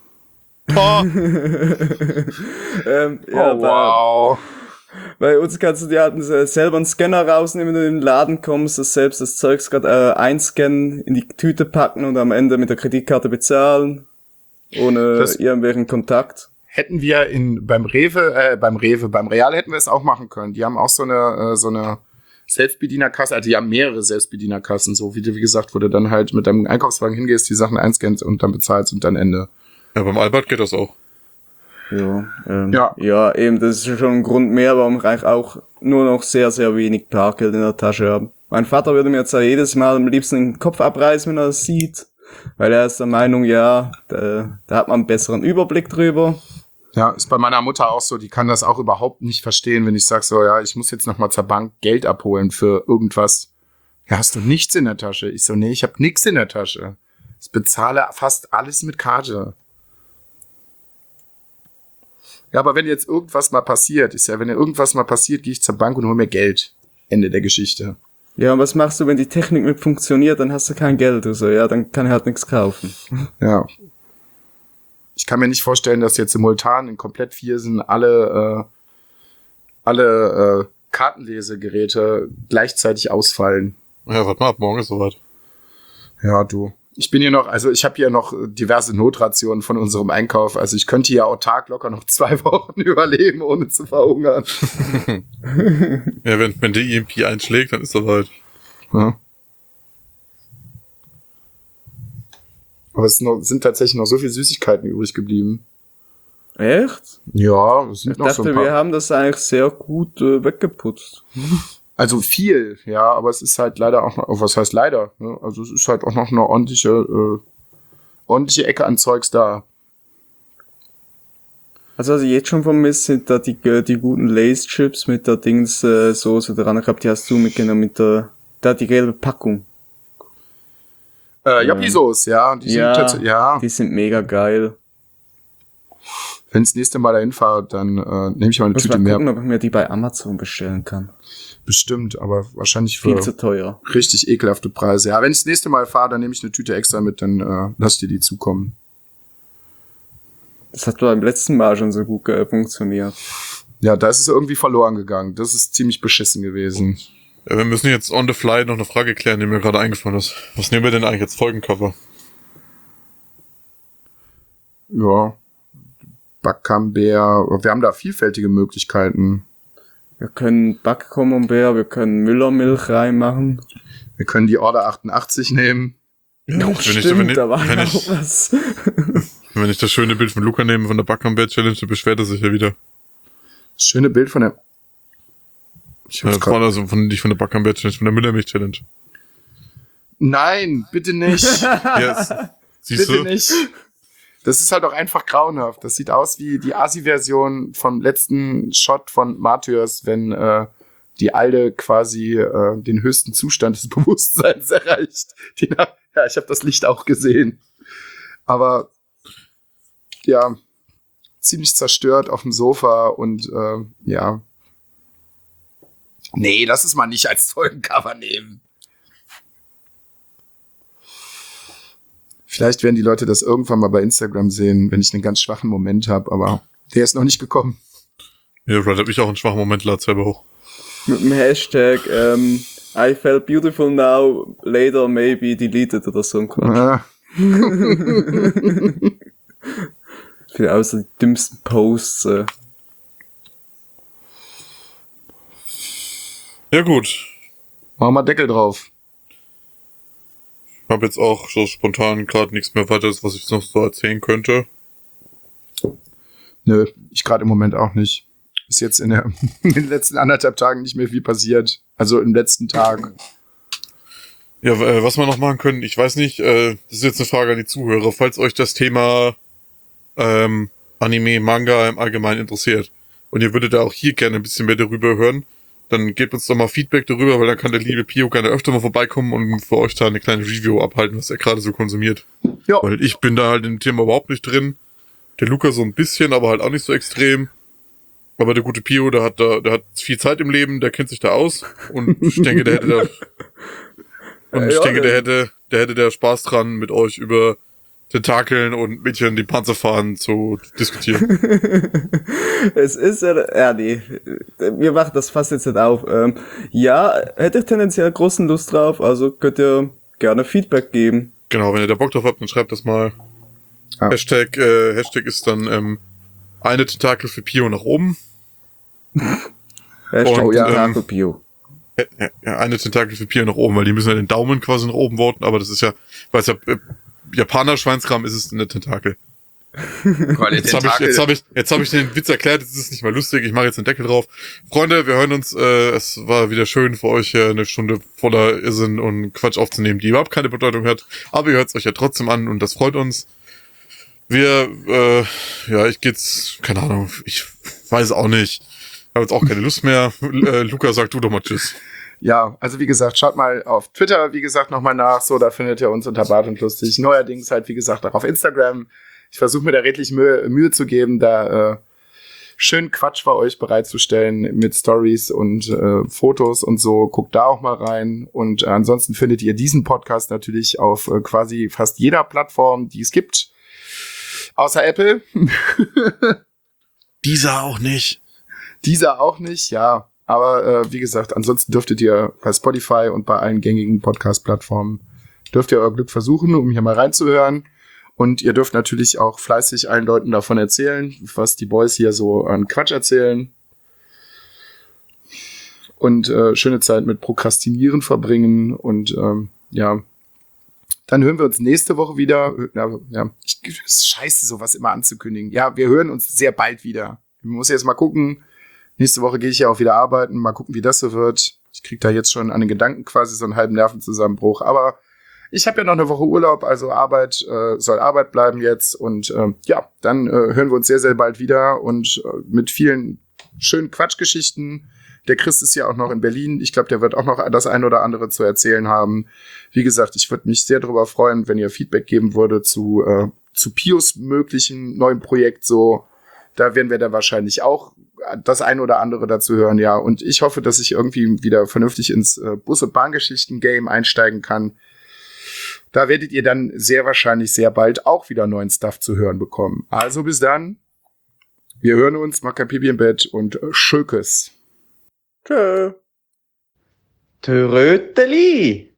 ähm, ja, Oh, wow. Bei, bei uns kannst du dir halt äh, selber einen Scanner rausnehmen, wenn du in den Laden kommst, das selbst das Zeugs grad, äh, einscannen, in die Tüte packen und am Ende mit der Kreditkarte bezahlen. Ohne Das- irgendwelchen Kontakt. Hätten wir in beim Rewe, äh, beim Rewe, beim Real hätten wir es auch machen können. Die haben auch so eine, äh, so eine Selbstbedienerkasse, also die haben mehrere Selbstbedienerkassen, so wie du, wie gesagt, wo du dann halt mit deinem Einkaufswagen hingehst, die Sachen einscannst und dann bezahlst und dann Ende. Ja, beim Albert geht das auch. Ja, ähm, Ja. ja, eben, das ist schon ein Grund mehr, warum ich eigentlich auch nur noch sehr, sehr wenig Bargeld in der Tasche habe. Mein Vater würde mir jetzt ja jedes Mal am liebsten den Kopf abreißen, wenn er das sieht, weil er ist der Meinung, ja, da, da hat man einen besseren Überblick drüber. Ja, ist bei meiner Mutter auch so, die kann das auch überhaupt nicht verstehen, wenn ich sag so, ja, ich muss jetzt noch mal zur Bank Geld abholen für irgendwas. Ja, hast du nichts in der Tasche? Ich so, nee, ich habe nichts in der Tasche. Ich bezahle fast alles mit Karte. Ja, aber wenn jetzt irgendwas mal passiert, ist ja, wenn irgendwas mal passiert, gehe ich zur Bank und hole mir Geld. Ende der Geschichte. Ja, und was machst du, wenn die Technik nicht funktioniert, dann hast du kein Geld oder so, ja, dann kann ich halt nichts kaufen. Ja. Ich kann mir nicht vorstellen, dass jetzt simultan in komplett Viersen alle, äh, alle äh, Kartenlesegeräte gleichzeitig ausfallen. Ja, warte mal ab, morgen ist soweit. Ja, du. Ich bin hier noch, also ich habe hier noch diverse Notrationen von unserem Einkauf. Also ich könnte hier autark locker noch zwei Wochen überleben, ohne zu verhungern. Ja, wenn, wenn die E M P einschlägt, dann ist soweit. Ja. Aber es sind, noch, sind tatsächlich noch so viele Süßigkeiten übrig geblieben. Echt? Ja, es sind Ich noch so dachte, ein paar. wir haben das eigentlich sehr gut äh, weggeputzt. Also viel, ja, aber es ist halt leider auch noch, oh, was heißt leider? Ne? Also es ist halt auch noch eine ordentliche, äh, ordentliche Ecke an Zeugs da. Also was ich jetzt schon vermisse, sind da die, äh, die guten Lace-Chips mit der Dings-Soße dran. Ich glaube, die hast du mitgenommen mit der, da die gelbe Packung. Äh, Joppisos, ja, die sind Ja, tatsächlich, ja. Die sind mega geil. Wenn ich das nächste Mal dahin fahre, dann äh, nehme ich mal eine Muss Tüte mal mehr. gucken, ob ich mir die bei Amazon bestellen kann. Bestimmt, aber wahrscheinlich für Viel zu teuer. richtig ekelhafte Preise. Ja, wenn ich das nächste Mal fahre, dann nehme ich eine Tüte extra mit, dann äh, lass dir die zukommen. Das hat beim letzten Mal schon so gut äh, funktioniert. Ja, da ist es irgendwie verloren gegangen. Das ist ziemlich beschissen gewesen. Ja, wir müssen jetzt on the fly noch eine Frage klären, die mir gerade eingefallen ist. Was nehmen wir denn eigentlich als Folgencover? Ja, Backcambär. Wir haben da vielfältige Möglichkeiten. Wir können Backcamembert, wir können Müllermilch reinmachen. Wir können die Order achtundachtzig nehmen. Ja, wenn, Stimmt, ich, wenn, ich, da war wenn, ja ich, auch was. wenn ich das schöne Bild von Luca nehme von der Backcamber Challenge, dann beschwert er sich ja wieder. Das schöne Bild von der... Ich Ja, hab's grad- vorne also von, nicht von der Backcamber Challenge, von der Müllermilch Challenge. Nein, bitte nicht. Yes. Siehst Bitte du? nicht. Das ist halt auch einfach grauenhaft. Das sieht aus wie die Asi-Version vom letzten Shot von Martyrs, wenn äh, die Alde quasi äh, den höchsten Zustand des Bewusstseins erreicht. Die nach- ja, ich habe das Licht auch gesehen. Aber ja, ziemlich zerstört auf dem Sofa und äh, ja. Nee, lass es mal nicht als Folgencover nehmen. Vielleicht werden die Leute das irgendwann mal bei Instagram sehen, wenn ich einen ganz schwachen Moment habe, aber der ist noch nicht gekommen. Ja, vielleicht habe ich auch einen schwachen Moment, lad selber hoch. Mit dem Hashtag ähm, I felt beautiful now, later maybe deleted oder so ein Quatsch. Ah. Für außer die dümmsten Posts. Äh. Ja gut, Machen wir Deckel drauf. ich habe jetzt auch so spontan gerade nichts mehr weiteres, was ich noch so erzählen könnte. Nö, ich gerade im Moment auch nicht. Ist jetzt in, der, in den letzten anderthalb Tagen nicht mehr viel passiert. Also im letzten Tag. Ja, äh, was wir noch machen können, ich weiß nicht, äh, das ist jetzt eine Frage an die Zuhörer, falls euch das Thema ähm, Anime, Manga im Allgemeinen interessiert und ihr würdet da auch hier gerne ein bisschen mehr darüber hören, dann gebt uns doch mal Feedback darüber, weil dann kann der liebe Pio gerne öfter mal vorbeikommen und für euch da eine kleine Review abhalten, was er gerade so konsumiert. Ja. Weil ich bin da halt im Thema überhaupt nicht drin. Der Luca so ein bisschen, aber halt auch nicht so extrem. Aber der gute Pio, der hat da, der hat viel Zeit im Leben, der kennt sich da aus und ich denke, der hätte da und ich Ja, denke, der ja. hätte, der hätte da Spaß dran, mit euch über Tentakeln und Mädchen, die Panzer fahren, zu diskutieren. Es ist ja, ja, nee, wir machen das fast jetzt nicht auf. Ähm, ja, hätte ich tendenziell großen Lust drauf, also könnt ihr gerne Feedback geben. Genau, wenn ihr da Bock drauf habt, dann schreibt das mal. Ja. Hashtag, äh, Hashtag ist dann ähm, eine Tentakel für Pio nach oben. Hashtag Und, ja, ähm, Tentakel Pio. Ja, ja, eine Tentakel für Pio nach oben, weil die müssen ja den Daumen quasi nach oben voten, aber das ist ja, weil es ja äh, Japaner Schweinskram ist, es eine Tentakel. Jetzt habe ich, jetzt habe ich, jetzt habe ich den Witz erklärt, jetzt ist es nicht mehr lustig, ich mache jetzt den Deckel drauf. Freunde, wir hören uns, äh, es war wieder schön für euch hier eine Stunde voller Irrsinn und Quatsch aufzunehmen, die überhaupt keine Bedeutung hat, aber ihr hört es euch ja trotzdem an und das freut uns. Wir, äh, ja, ich geht's, keine Ahnung, ich weiß auch nicht. Ich habe jetzt auch keine Lust mehr. Äh, Luca, sag du doch mal Tschüss. Ja, also wie gesagt, schaut mal auf Twitter, wie gesagt, nochmal nach. So, da findet ihr uns unter Bart und Lustig. Neuerdings halt, wie gesagt, auch auf Instagram. Ich versuche mir da redlich Mühe, Mühe zu geben, da äh, schön Quatsch für euch bereitzustellen mit Stories und äh, Fotos und so. Guckt da auch mal rein. Und äh, ansonsten findet ihr diesen Podcast natürlich auf äh, quasi fast jeder Plattform, die es gibt. Außer Apple. Dieser auch nicht. Dieser auch nicht, ja. Aber äh, wie gesagt, ansonsten dürftet ihr bei Spotify und bei allen gängigen Podcast-Plattformen dürft ihr euer Glück versuchen, um hier mal reinzuhören. Und ihr dürft natürlich auch fleißig allen Leuten davon erzählen, was die Boys hier so an Quatsch erzählen. Und äh, schöne Zeit mit Prokrastinieren verbringen. Und ähm, ja, dann hören wir uns nächste Woche wieder. Ja, ja. Ich, es ist scheiße, sowas immer anzukündigen. Ja, wir hören uns sehr bald wieder. Ich muss jetzt mal gucken. Nächste Woche gehe ich ja auch wieder arbeiten. Mal gucken, wie das so wird. Ich kriege da jetzt schon an den Gedanken quasi so einen halben Nervenzusammenbruch. Aber ich habe ja noch eine Woche Urlaub, also Arbeit äh, soll Arbeit bleiben jetzt. Und äh, ja, dann äh, hören wir uns sehr, sehr bald wieder. Und äh, mit vielen schönen Quatschgeschichten. Der Chris ist ja auch noch in Berlin. Ich glaube, der wird auch noch das ein oder andere zu erzählen haben. Wie gesagt, ich würde mich sehr darüber freuen, wenn ihr Feedback geben würde zu, äh, zu Pios möglichen neuen Projekt. So, da werden wir dann wahrscheinlich auch das ein oder andere dazu hören, ja. Und ich hoffe, dass ich irgendwie wieder vernünftig ins äh, Bus- und Bahngeschichten-Game einsteigen kann. Da werdet ihr dann sehr wahrscheinlich sehr bald auch wieder neuen Stuff zu hören bekommen. Also bis dann. Wir hören uns, macht kein Pipi im Bett und äh, Schökes. Tschö. Tröteli!